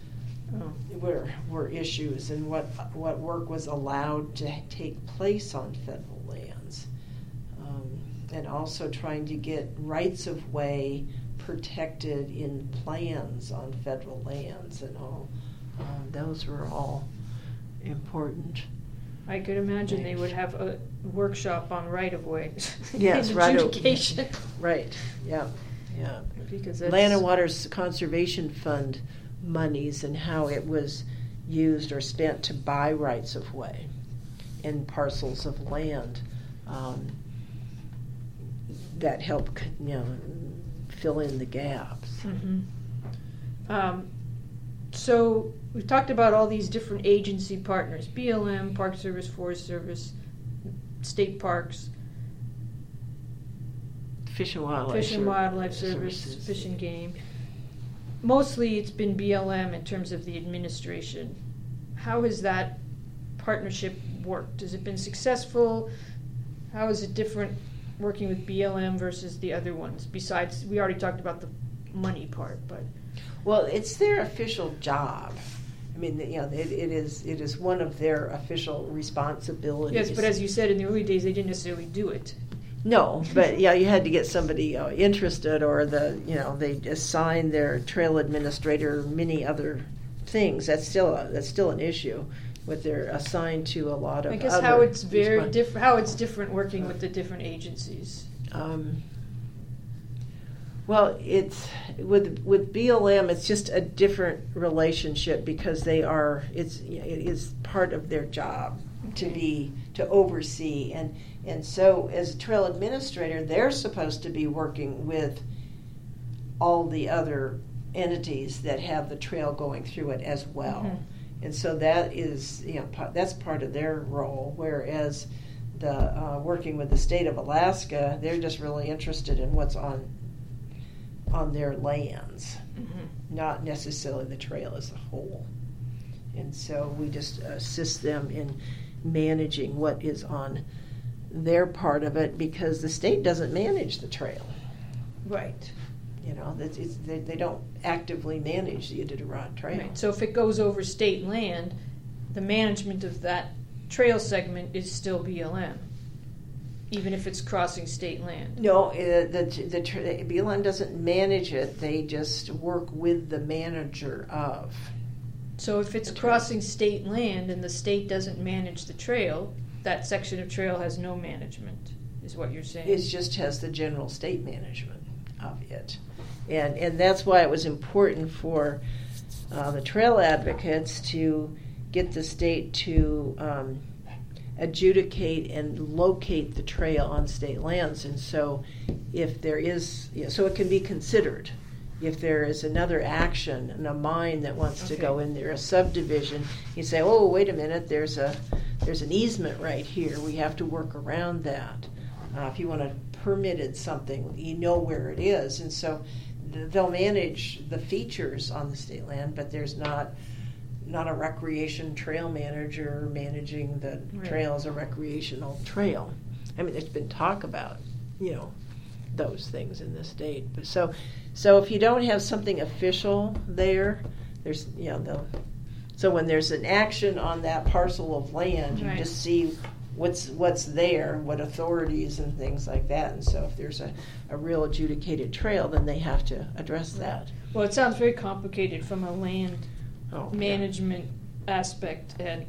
were issues, and what work was allowed to take place on federal lands, and also trying to get rights of way protected in plans on federal lands, and all those were all important. I could imagine they would have a workshop on right of way. Yes, adjudication. Right. Yeah. Because Land and Waters Conservation Fund monies and how it was used or spent to buy rights of way and parcels of land that help fill in the gaps. Mm-hmm. So we've talked about all these different agency partners: BLM, Park Service, Forest Service, state parks, Fish and Wildlife Service, Fish and Game. Mostly it's been BLM in terms of the administration. How has that partnership worked? Has it been successful? How is it different working with BLM versus the other ones? Besides, we already talked about the money part, but... Well, it's their official job. I mean, it is one of their official responsibilities. Yes, but as you said, in the early days, they didn't necessarily do it. No, but you had to get somebody interested, or they assign their trail administrator many other things. That's still an issue. what they're assigned to a lot of. I guess other how it's very different. How it's different working with the different agencies. Well, it's with BLM. It's just a different relationship because it is part of their job to oversee, and so as a trail administrator, they're supposed to be working with all the other entities that have the trail going through it as well. Mm-hmm. And so that is, that's part of their role, whereas the working with the state of Alaska, they're just really interested in what's on their lands, mm-hmm. not necessarily the trail as a whole. And so we just assist them in managing what is on their part of it, because the state doesn't manage the trail. Right. They don't actively manage the Iditarod Trail. Right. So if it goes over state land, the management of that trail segment is still BLM, even if it's crossing state land. No, the BLM doesn't manage it. They just work with the manager of. So if it's crossing state land and the state doesn't manage the trail, that section of trail has no management, is what you're saying? It just has the general state management of it. And that's why it was important for the trail advocates to get the state to adjudicate and locate the trail on state lands. And so if there is, so it can be considered. If there is another action and a mine that wants to go in there, a subdivision, you say, oh, wait a minute, there's an easement right here. We have to work around that. If you want to permitted something, you know where it is. And so they'll manage the features on the state land, but there's not a recreation trail manager managing the trail as a recreational trail. I mean, there's been talk about, those things in the state. But so if you don't have something official there's so when there's an action on that parcel of land, you just see what's there, what authorities and things like that. And so if there's a real adjudicated trail, then they have to address that. Well, it sounds very complicated from a land management aspect, and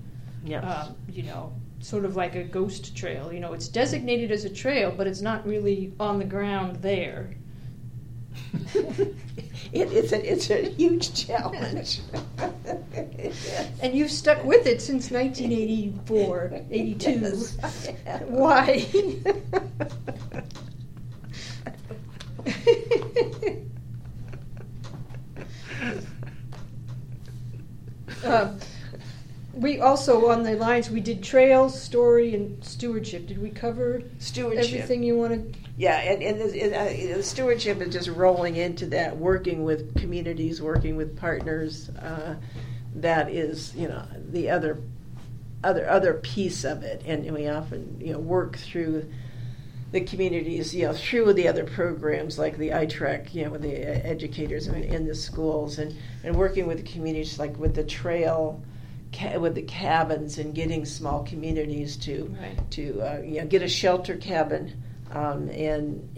sort of like a ghost trail. It's designated as a trail, but it's not really on the ground there. It's a huge challenge. And you've stuck with it since 1984, 82. Yes, why? We also, on the lines, we did trail, story, and stewardship. Did we cover everything you wanted? Yeah, and the stewardship is just rolling into that, working with communities, working with partners. That is, the other piece of it, and we often, work through the communities, through the other programs like the ITREC, with the educators in the schools, and working with the communities, like with the trail, with the cabins, and getting small communities to get a shelter cabin. And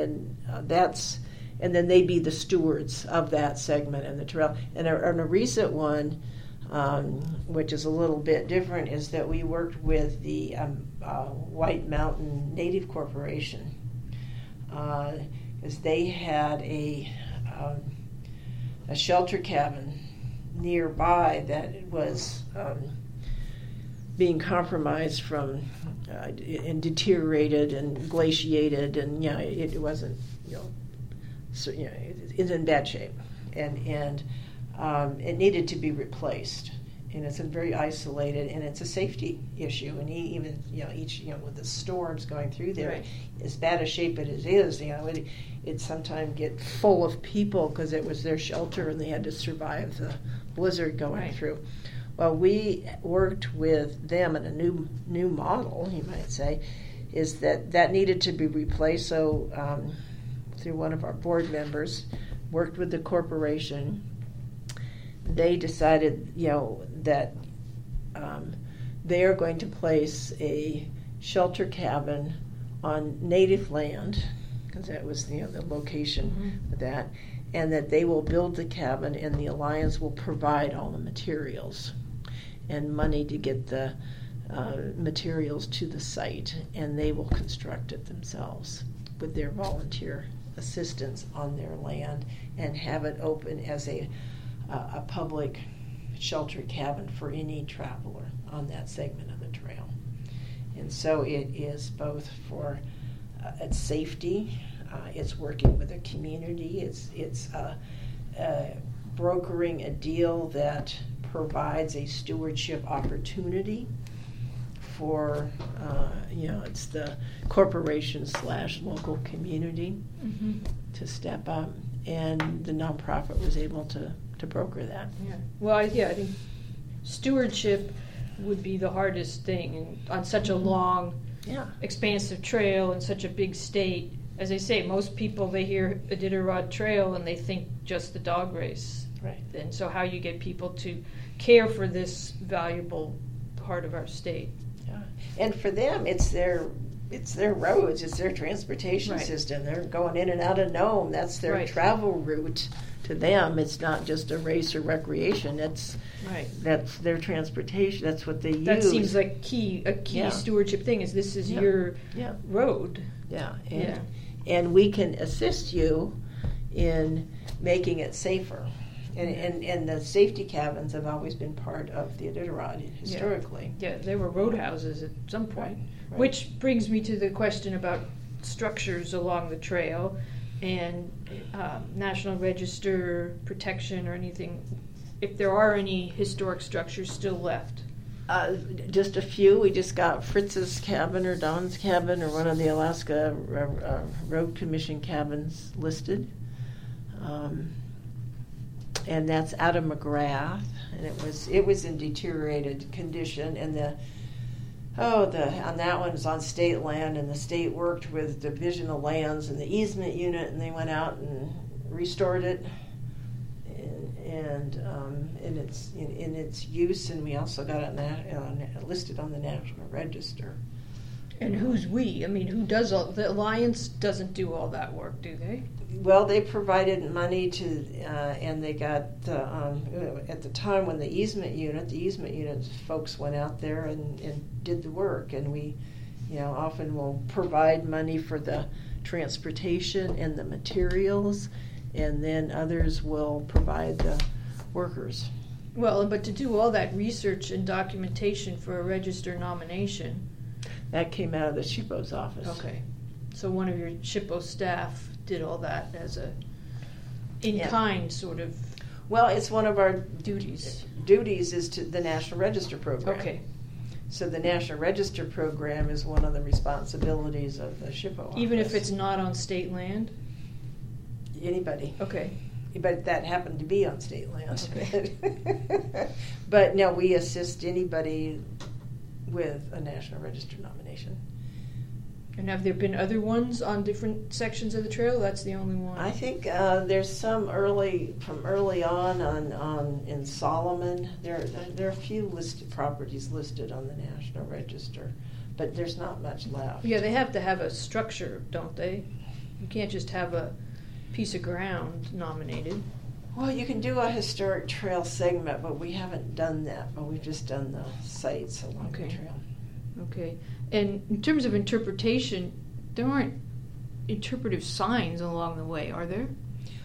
then they be the stewards of that segment and the trail. And a recent one, which is a little bit different, is that we worked with the White Mountain Native Corporation, because they had a shelter cabin nearby that was being compromised from and deteriorated and glaciated, and it wasn't it's in bad shape, and it needed to be replaced, and it's very isolated, and it's a safety issue, and even with the storms going through there, as bad a shape as it is, it sometimes get full of people because it was their shelter and they had to survive the blizzard going through. Well, we worked with them in a new model, you might say, is that needed to be replaced. So through one of our board members, worked with the corporation. They decided, that they are going to place a shelter cabin on native land, because that was the location of that, and that they will build the cabin and the Alliance will provide all the materials. and money to get the materials to the site, and they will construct it themselves with their volunteer assistance on their land and have it open as a public shelter cabin for any traveler on that segment of the trail. And so it is both for its safety, it's working with the community, it's brokering a deal that provides a stewardship opportunity for, it's the corporation / local community to step up, and the nonprofit was able to broker that. Yeah. Well, I think stewardship would be the hardest thing, and on such a long, expansive trail in such a big state. As I say, most people, they hear Iditarod Trail and they think just the dog race. Right. And so how you get people to care for this valuable part of our state. Yeah. And for them, it's their roads, it's their transportation system. They're going in and out of Nome. That's their travel route. To them, it's not just a race or recreation. That's their transportation. That's what they use. That seems like a key stewardship thing. Is this is your road? Yeah, and we can assist you in making it safer. And the safety cabins have always been part of the Iditarod historically. Yeah, there were roadhouses at some point. Right. Which brings me to the question about structures along the trail and National Register protection or anything, if there are any historic structures still left. Just a few. We just got Fritz's cabin or Don's cabin or one of the Alaska Road Commission cabins listed. And that's out of McGrath, and it was in deteriorated condition, and on that one is on state land, and the state worked with Division of Lands and the easement unit, and they went out and restored it, and in its use, and we also got it listed on the National Register. And who's we? I mean, who does the Alliance doesn't do all that work, do they? Well, they provided money to, and they got at the time when the easement unit folks went out there and did the work, and we, often will provide money for the transportation and the materials, and then others will provide the workers. Well, but to do all that research and documentation for a register nomination. That came out of the SHPO's office. Okay. So one of your SHPO staff did all that as a in-kind sort of. Well, it's one of our duties. Duties is to the National Register program. Okay. So the National Register program is one of the responsibilities of the SHPO office. Even if it's not on state land? Anybody. Okay. But that happened to be on state land. Okay. But no, we assist anybody with a National Register nomination. And have there been other ones on different sections of the trail? That's the only one. I think there's some early on in Solomon. There are a few properties listed on the National Register, but there's not much left. Yeah, they have to have a structure, don't they? You can't just have a piece of ground nominated. Well, you can do a historic trail segment, but we haven't done that. But we've just done the sites along the trail. Okay. And in terms of interpretation, there aren't interpretive signs along the way, are there?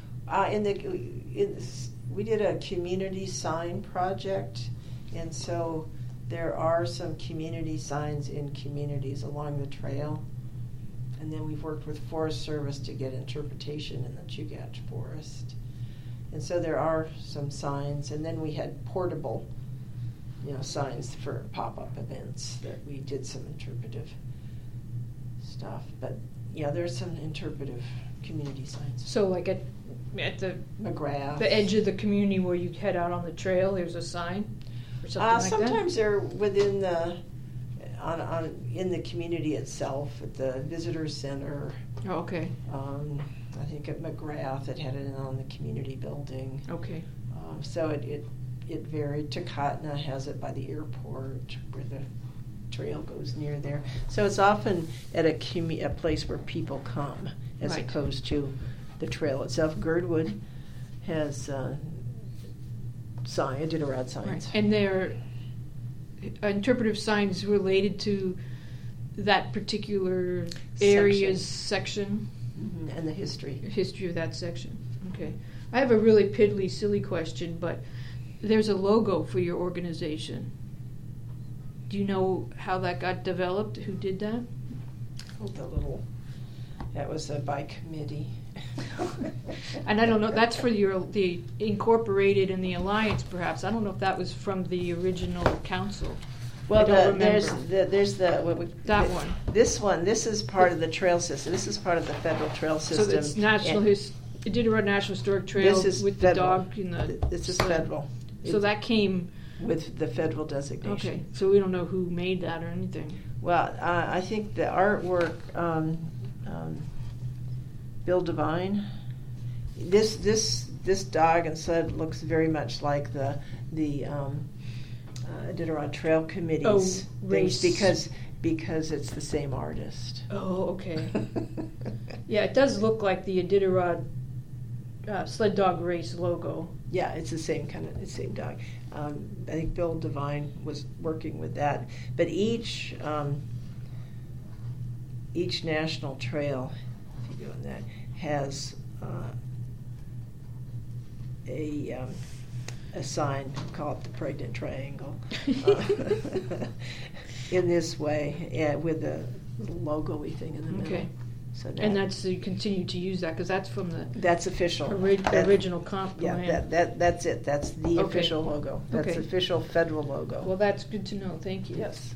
We did a community sign project, and so there are some community signs in communities along the trail. And then we've worked with Forest Service to get interpretation in the Chugach Forest. And so there are some signs, and then we had portable, signs for pop-up events that we did some interpretive stuff. But there's some interpretive community signs. So like at the McGrath, the edge of the community where you head out on the trail, there's a sign or something like that? Sometimes they're within in the community itself, at the visitor center. Oh, okay. I think at McGrath it had it on the community building. Okay. So it varied. Takatna has it by the airport where the trail goes near there. So it's often at a place where people come as opposed to the trail itself. Girdwood has Iditarod signs. Right. And they're interpretive signs related to that particular area's section? And the history of that section. Okay. I have a really piddly, silly question, but there's a logo for your organization. Do you know how that got developed? Who did that? That was by committee. And I don't know, that's for the Incorporated and the Alliance, perhaps. I don't know if that was from the original council. Well, there's that one. This is part of the trail system. This is part of the federal trail system. So it's Iditarod National Historic Trail with the dog in the... This is federal. So that came... with the federal designation. Okay, so we don't know who made that or anything. Well, I think the artwork, Bill Devine. This dog and sled looks very much like the Iditarod Trail Committee's race because it's the same artist. Oh, okay. Yeah, it does look like the Iditarod sled dog race logo. Yeah, it's the same dog. I think Bill Devine was working with that, but each national trail, if you go on that, has a sign, call it the pregnant triangle, in this way, with a little logo-y thing in the middle. Okay. So you continue to use that because that's from that's official original comp plan. Yeah, that's it. That's the official logo. That's the official federal logo. Well, that's good to know. Thank you. Yes.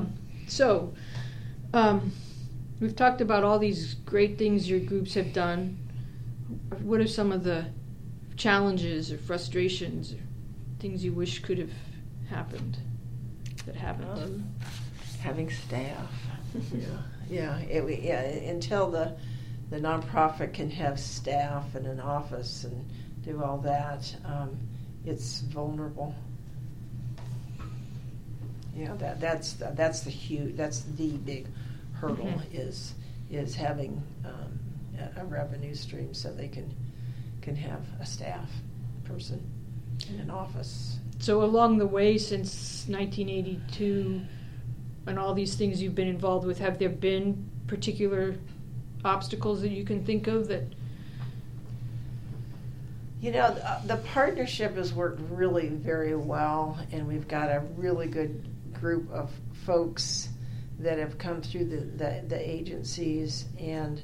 We've talked about all these great things your groups have done. What are some of the challenges or frustrations or things you wish could have happened that haven't? Having staff. Yeah. Until the nonprofit can have staff and an office and do all that, it's vulnerable. Yeah, that's the big hurdle is having a revenue stream so they can have a staff person in an office. So along the way since 1982 and all these things you've been involved with, have there been particular obstacles that you can think of that? The partnership has worked really very well, and we've got a really good group of folks that have come through the agencies, and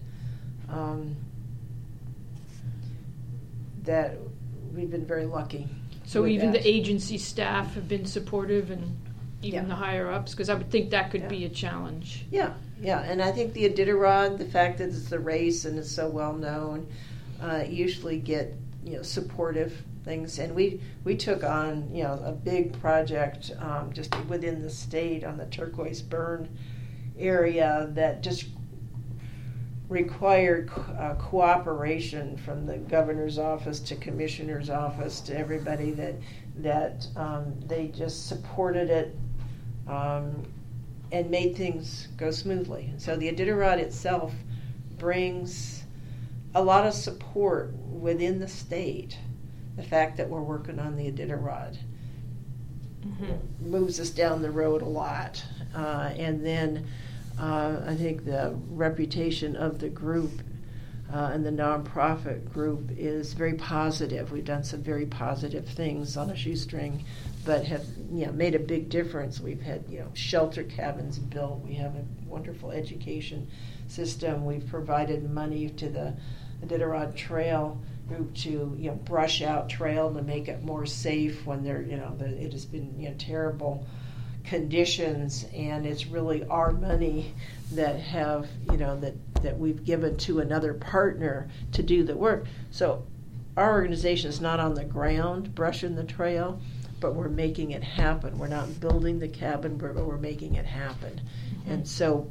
that we've been very lucky. So even the agency staff have been supportive, and even the higher ups, because I would think that could be a challenge. Yeah, and I think the Iditarod, the fact that it's the race and it's so well known, usually get supportive things, and we took on a big project just within the state on the Turquoise Burn area that just required cooperation from the governor's office to commissioner's office to everybody that they just supported it and made things go smoothly. And so the Iditarod itself brings a lot of support within the state. The fact that we're working on the Iditarod moves us down the road a lot. And then I think the reputation of the group and the nonprofit group is very positive. We've done some very positive things on a shoestring, but have made a big difference. We've had shelter cabins built. We have a wonderful education system. We've provided money to the Iditarod Trail group to brush out trail to make it more safe when it has been terrible conditions, and it's really our money that have that we've given to another partner to do the work. So our organization is not on the ground brushing the trail, but we're making it happen. We're not building the cabin, but we're making it happen. And so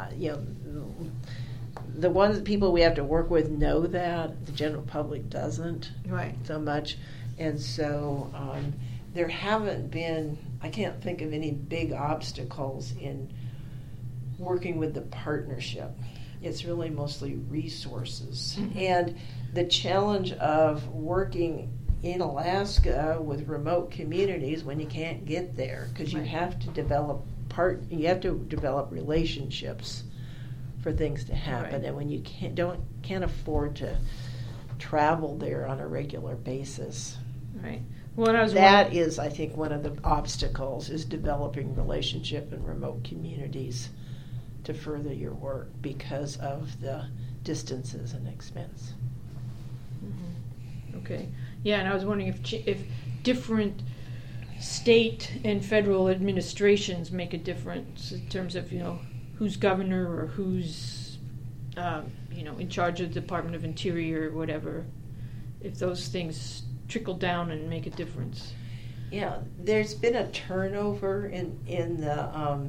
the people we have to work with know that. The general public doesn't so much. And so there haven't been, I can't think of any big obstacles in working with the partnership. It's really mostly resources. And the challenge of working in Alaska with remote communities when you can't get there, because you Right. have to develop relationships for things to happen, Right. and when you can't afford to travel there on a regular basis. Right. Well, and I was That wondering- is, I think, one of the obstacles is developing relationship in remote communities to further your work because of the distances and expense. Mhm. Okay. Yeah, and I was wondering if different state and federal administrations make a difference in terms of, who's governor or who's, in charge of the Department of Interior or whatever, if those things trickle down and make a difference. Yeah, there's been a turnover in the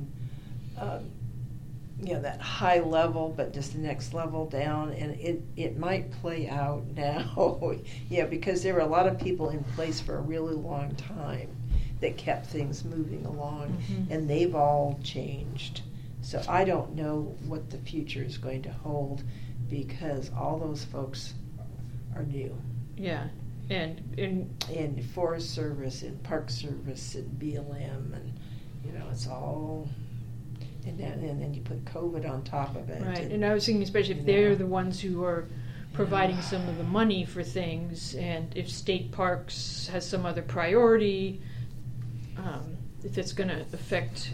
that high level, but just the next level down, and it might play out now. Yeah, because there were a lot of people in place for a really long time that kept things moving along, Mhm. and they've all changed. So I don't know what the future is going to hold, because all those folks are new. Yeah, and In Forest Service, in Park Service, in BLM, and it's all, and then you put COVID on top of it. right. And I was thinking, especially if they're the ones who are providing Yeah. some of the money for things, and if state parks has some other priority, if it's going to affect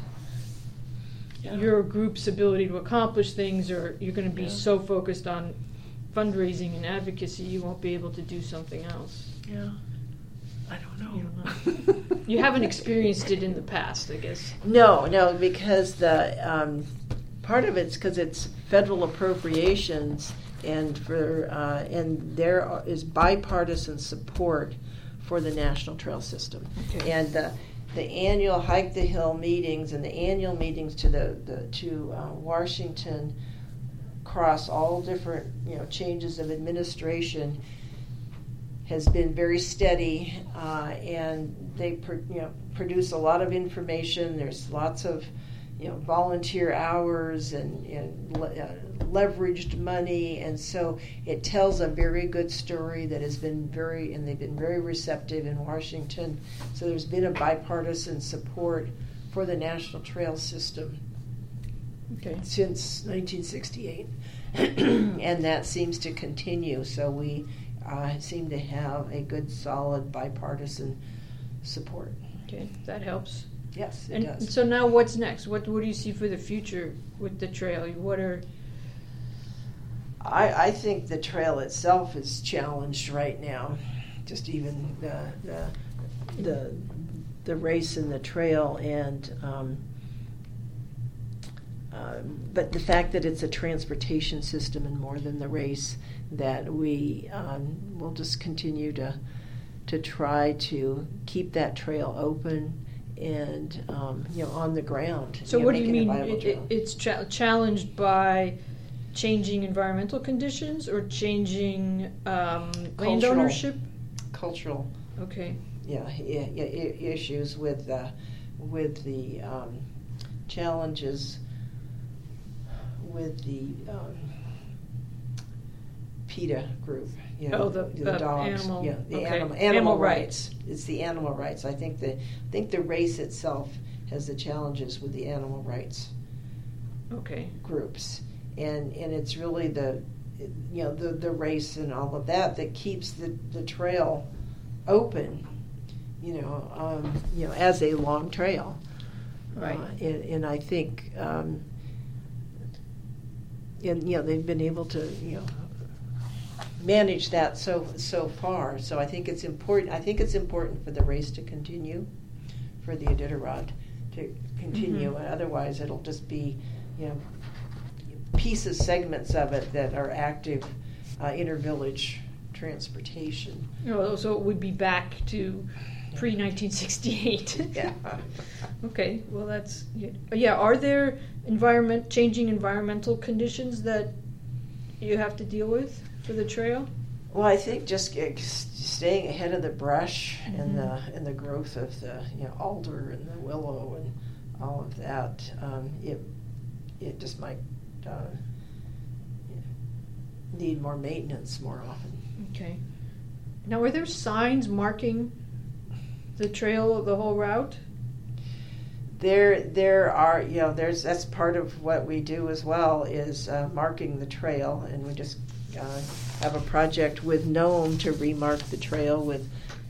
your group's ability to accomplish things, or you're going to be Yeah. so focused on fundraising and advocacy, you won't be able to do something else. Yeah, I don't know. You don't know. You haven't experienced it in the past, I guess. No, because the part of it's because it's federal appropriations, and and there is bipartisan support for the National Trail System, Okay. and the annual Hike the Hill meetings and the annual meetings to Washington across all different changes of administration has been very steady, and they produce a lot of information. There's lots of volunteer hours and leveraged money, and so it tells a very good story that has been and they've been very receptive in Washington. So there's been a bipartisan support for the National Trail System Okay. since 1968, and that seems to continue. So we seem to have a good, solid bipartisan support. Okay, that helps. Yes, it And does. so now, what's next? What do you see for the future with the trail? What are I think the trail itself is challenged right now. Just even the race and the trail, and but the fact that it's a transportation system and more than the race, that we will just continue to try to keep that trail open and on the ground. so? What do you making a mean? viable trail. It's challenged by changing environmental conditions or changing land ownership? Cultural, Okay. issues with the challenges with the PETA group. The dogs. animal. Yeah, the okay. animal rights. It's the animal rights. I think the race itself has the challenges with the animal rights Okay. groups, and it's really the race and all of that keeps the trail open, as a long trail. Right. And I think, they've been able to, manage that so far. So I think it's important. I think it's important for the race to continue, for the Iditarod to continue. Mhm. Otherwise, it'll just be, segments of it that are active intervillage transportation. Oh, so it would be back to pre-1968. Yeah. Okay. Well, that's yeah. Are there changing environmental conditions that you have to deal with for the trail? Well, I think just staying ahead of the brush and Mhm. the growth of the alder and the willow and all of that, it just might need more maintenance more often. Okay. Now, are there signs marking the trail of the whole route? There are, that's part of what we do as well, is marking the trail, and we just have a project with Nome to remark the trail with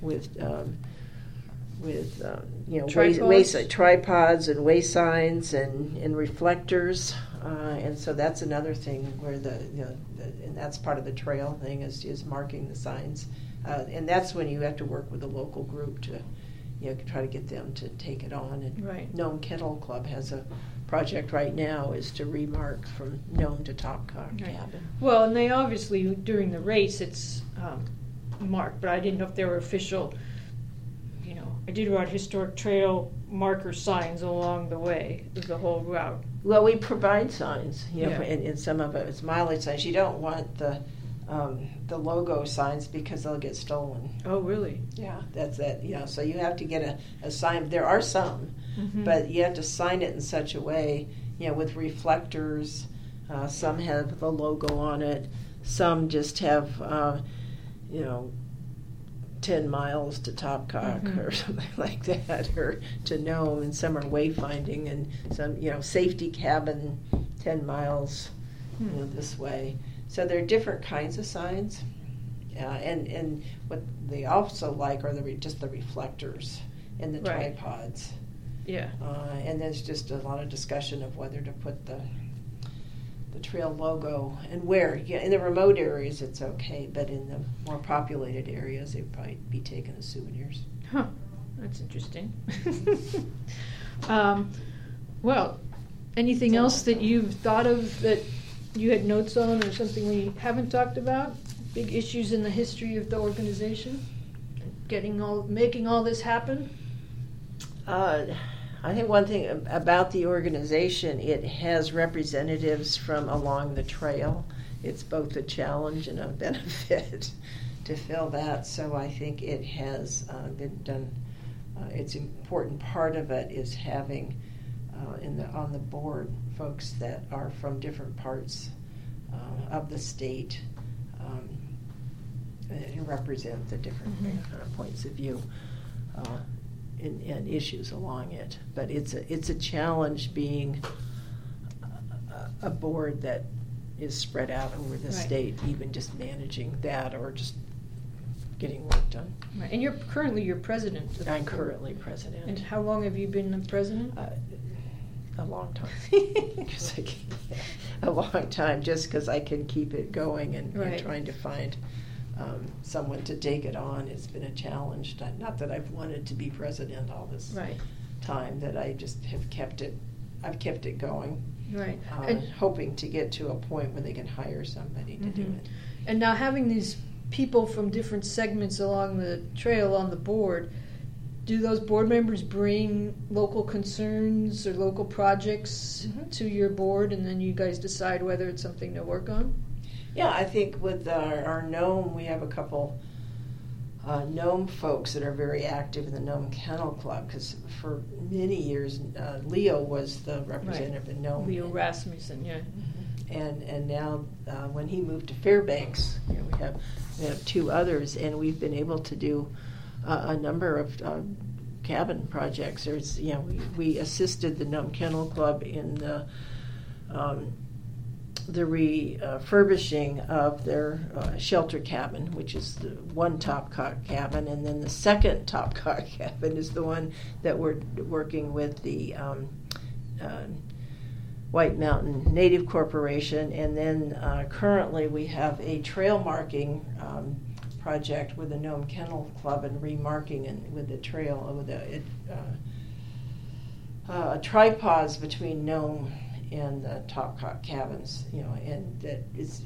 tripods and way signs and reflectors, and so that's another thing where and that's part of the trail thing is marking the signs, and that's when you have to work with a local group to try to get them to take it on. And right. Nome Kennel Club has a project right now is to remark from Nome to Topcock Cabin. Well, and they obviously, during the race, it's marked, but I didn't know if there were official, I did write historic trail marker signs along the way of the whole route. Well, we provide signs, and some of it is mileage signs. You don't want the logo signs because they'll get stolen. Oh, really? Yeah, that's it. So you have to get a sign. There are some, but you have to sign it in such a way, with reflectors. Some have the logo on it. Some just have, 10 miles to Topcock or something like that, or to Nome, and some are wayfinding, and some, safety cabin 10 miles, this way. So there are different kinds of signs, and what they also like are just the reflectors and the tripods. Yeah. And there's just a lot of discussion of whether to put the trail logo and where. In the remote areas it's okay, but in the more populated areas they'd probably be taken as souvenirs. Huh. That's interesting. Well, anything else that you've thought of that you had notes on, or something we haven't talked about? Big issues in the history of the organization? Making all this happen? I think one thing about the organization, it has representatives from along the trail. It's both a challenge and a benefit to fill that. So I think it has been done. It's an important part of it is having on the board folks that are from different parts of the state and represent the different points of view. And issues along it, but it's a challenge being a board that is spread out over the state, even just managing that or just getting work done. Right. And you're currently president. I'm currently president. And how long have you been the president? A long time. A long time, just because I can keep it going and trying to find someone to take it on. It's been a challenge. Not that I've wanted to be president all this time, that I just have kept it. I've kept it going. Right. And hoping to get to a point where they can hire somebody to do it. And now having these people from different segments along the trail on the board, do those board members bring local concerns or local projects to your board, and then you guys decide whether it's something to work on? Yeah, I think with our Nome, we have a couple Nome folks that are very active in the Nome Kennel Club, because for many years Leo was the representative in Nome. Leo Rasmussen, And now when he moved to Fairbanks, we have two others, and we've been able to do a number of cabin projects. There's we assisted the Nome Kennel Club in the refurbishing of their shelter cabin, which is the one Topcock cabin, and then the second Topcock cabin is the one that we're working with the White Mountain Native Corporation, and then currently we have a trail marking project with the Nome Kennel Club and remarking and with the trail with tripods between Nome and the Topcock cabins, and that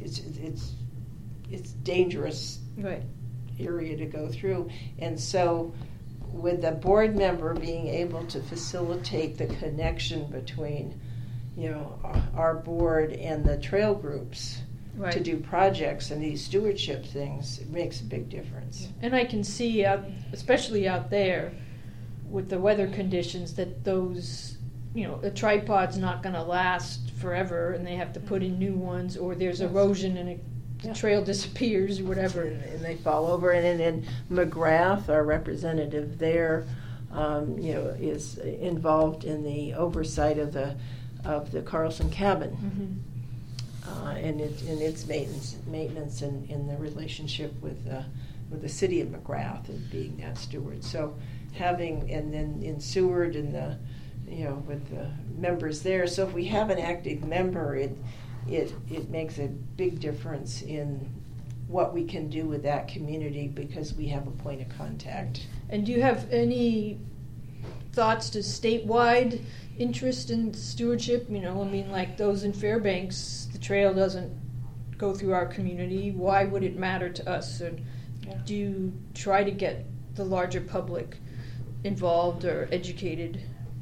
it's dangerous area to go through, and so with the board member being able to facilitate the connection between our board and the trail groups to do projects and these stewardship things, it makes a big difference. And I can see, especially out there with the weather conditions, that those a tripod's not going to last forever, and they have to put in new ones, or there's erosion and it the trail disappears or whatever. And they fall over. And then McGrath, our representative there, is involved in the oversight of the Carlson cabin. Mm-hmm. And its maintenance and in the relationship with the city of McGrath and being that steward. So having, and then in Seward and with the members there. So if we have an active member, it makes a big difference in what we can do with that community because we have a point of contact. And do you have any thoughts to statewide interest in stewardship? Like those in Fairbanks, the trail doesn't go through our community. Why would it matter to us? Or do you try to get the larger public involved or educated?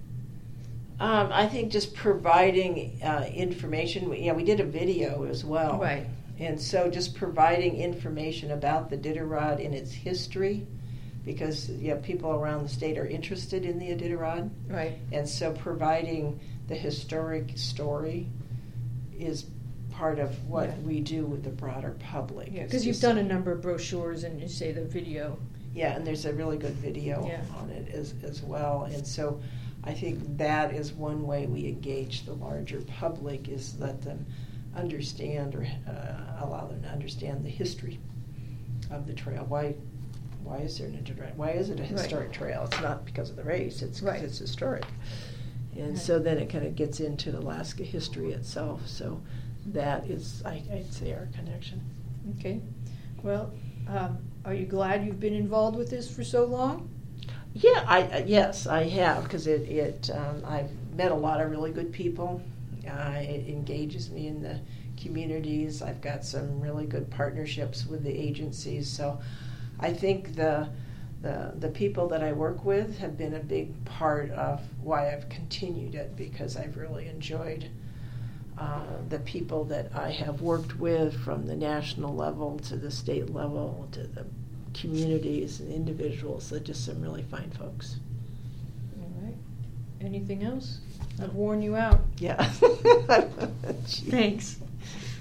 I think just providing information. We did a video as well. Right. And so just providing information about the Iditarod and its history, because people around the state are interested in the Iditarod. Right. And so providing the historic story is part of what we do with the broader public. Yeah, because you've done a number of brochures and you say the video. Yeah, and there's a really good video on it as well. And so I think that is one way we engage the larger public, is let them understand or allow them to understand the history of the trail. Why is there an Iditarod? Why is it a historic trail? It's not because of the race. It's because it's historic. And so then it kind of gets into Alaska history itself. So that is, I'd say, our connection. Okay. Well, are you glad you've been involved with this for so long? Yeah, yes, I have, because I've met a lot of really good people. It engages me in the communities. I've got some really good partnerships with the agencies. So I think the people that I work with have been a big part of why I've continued it, because I've really enjoyed the people that I have worked with, from the national level to the state level to the communities and individuals. They're just some really fine folks. All right. Anything else? I've worn you out. Yeah. Thanks.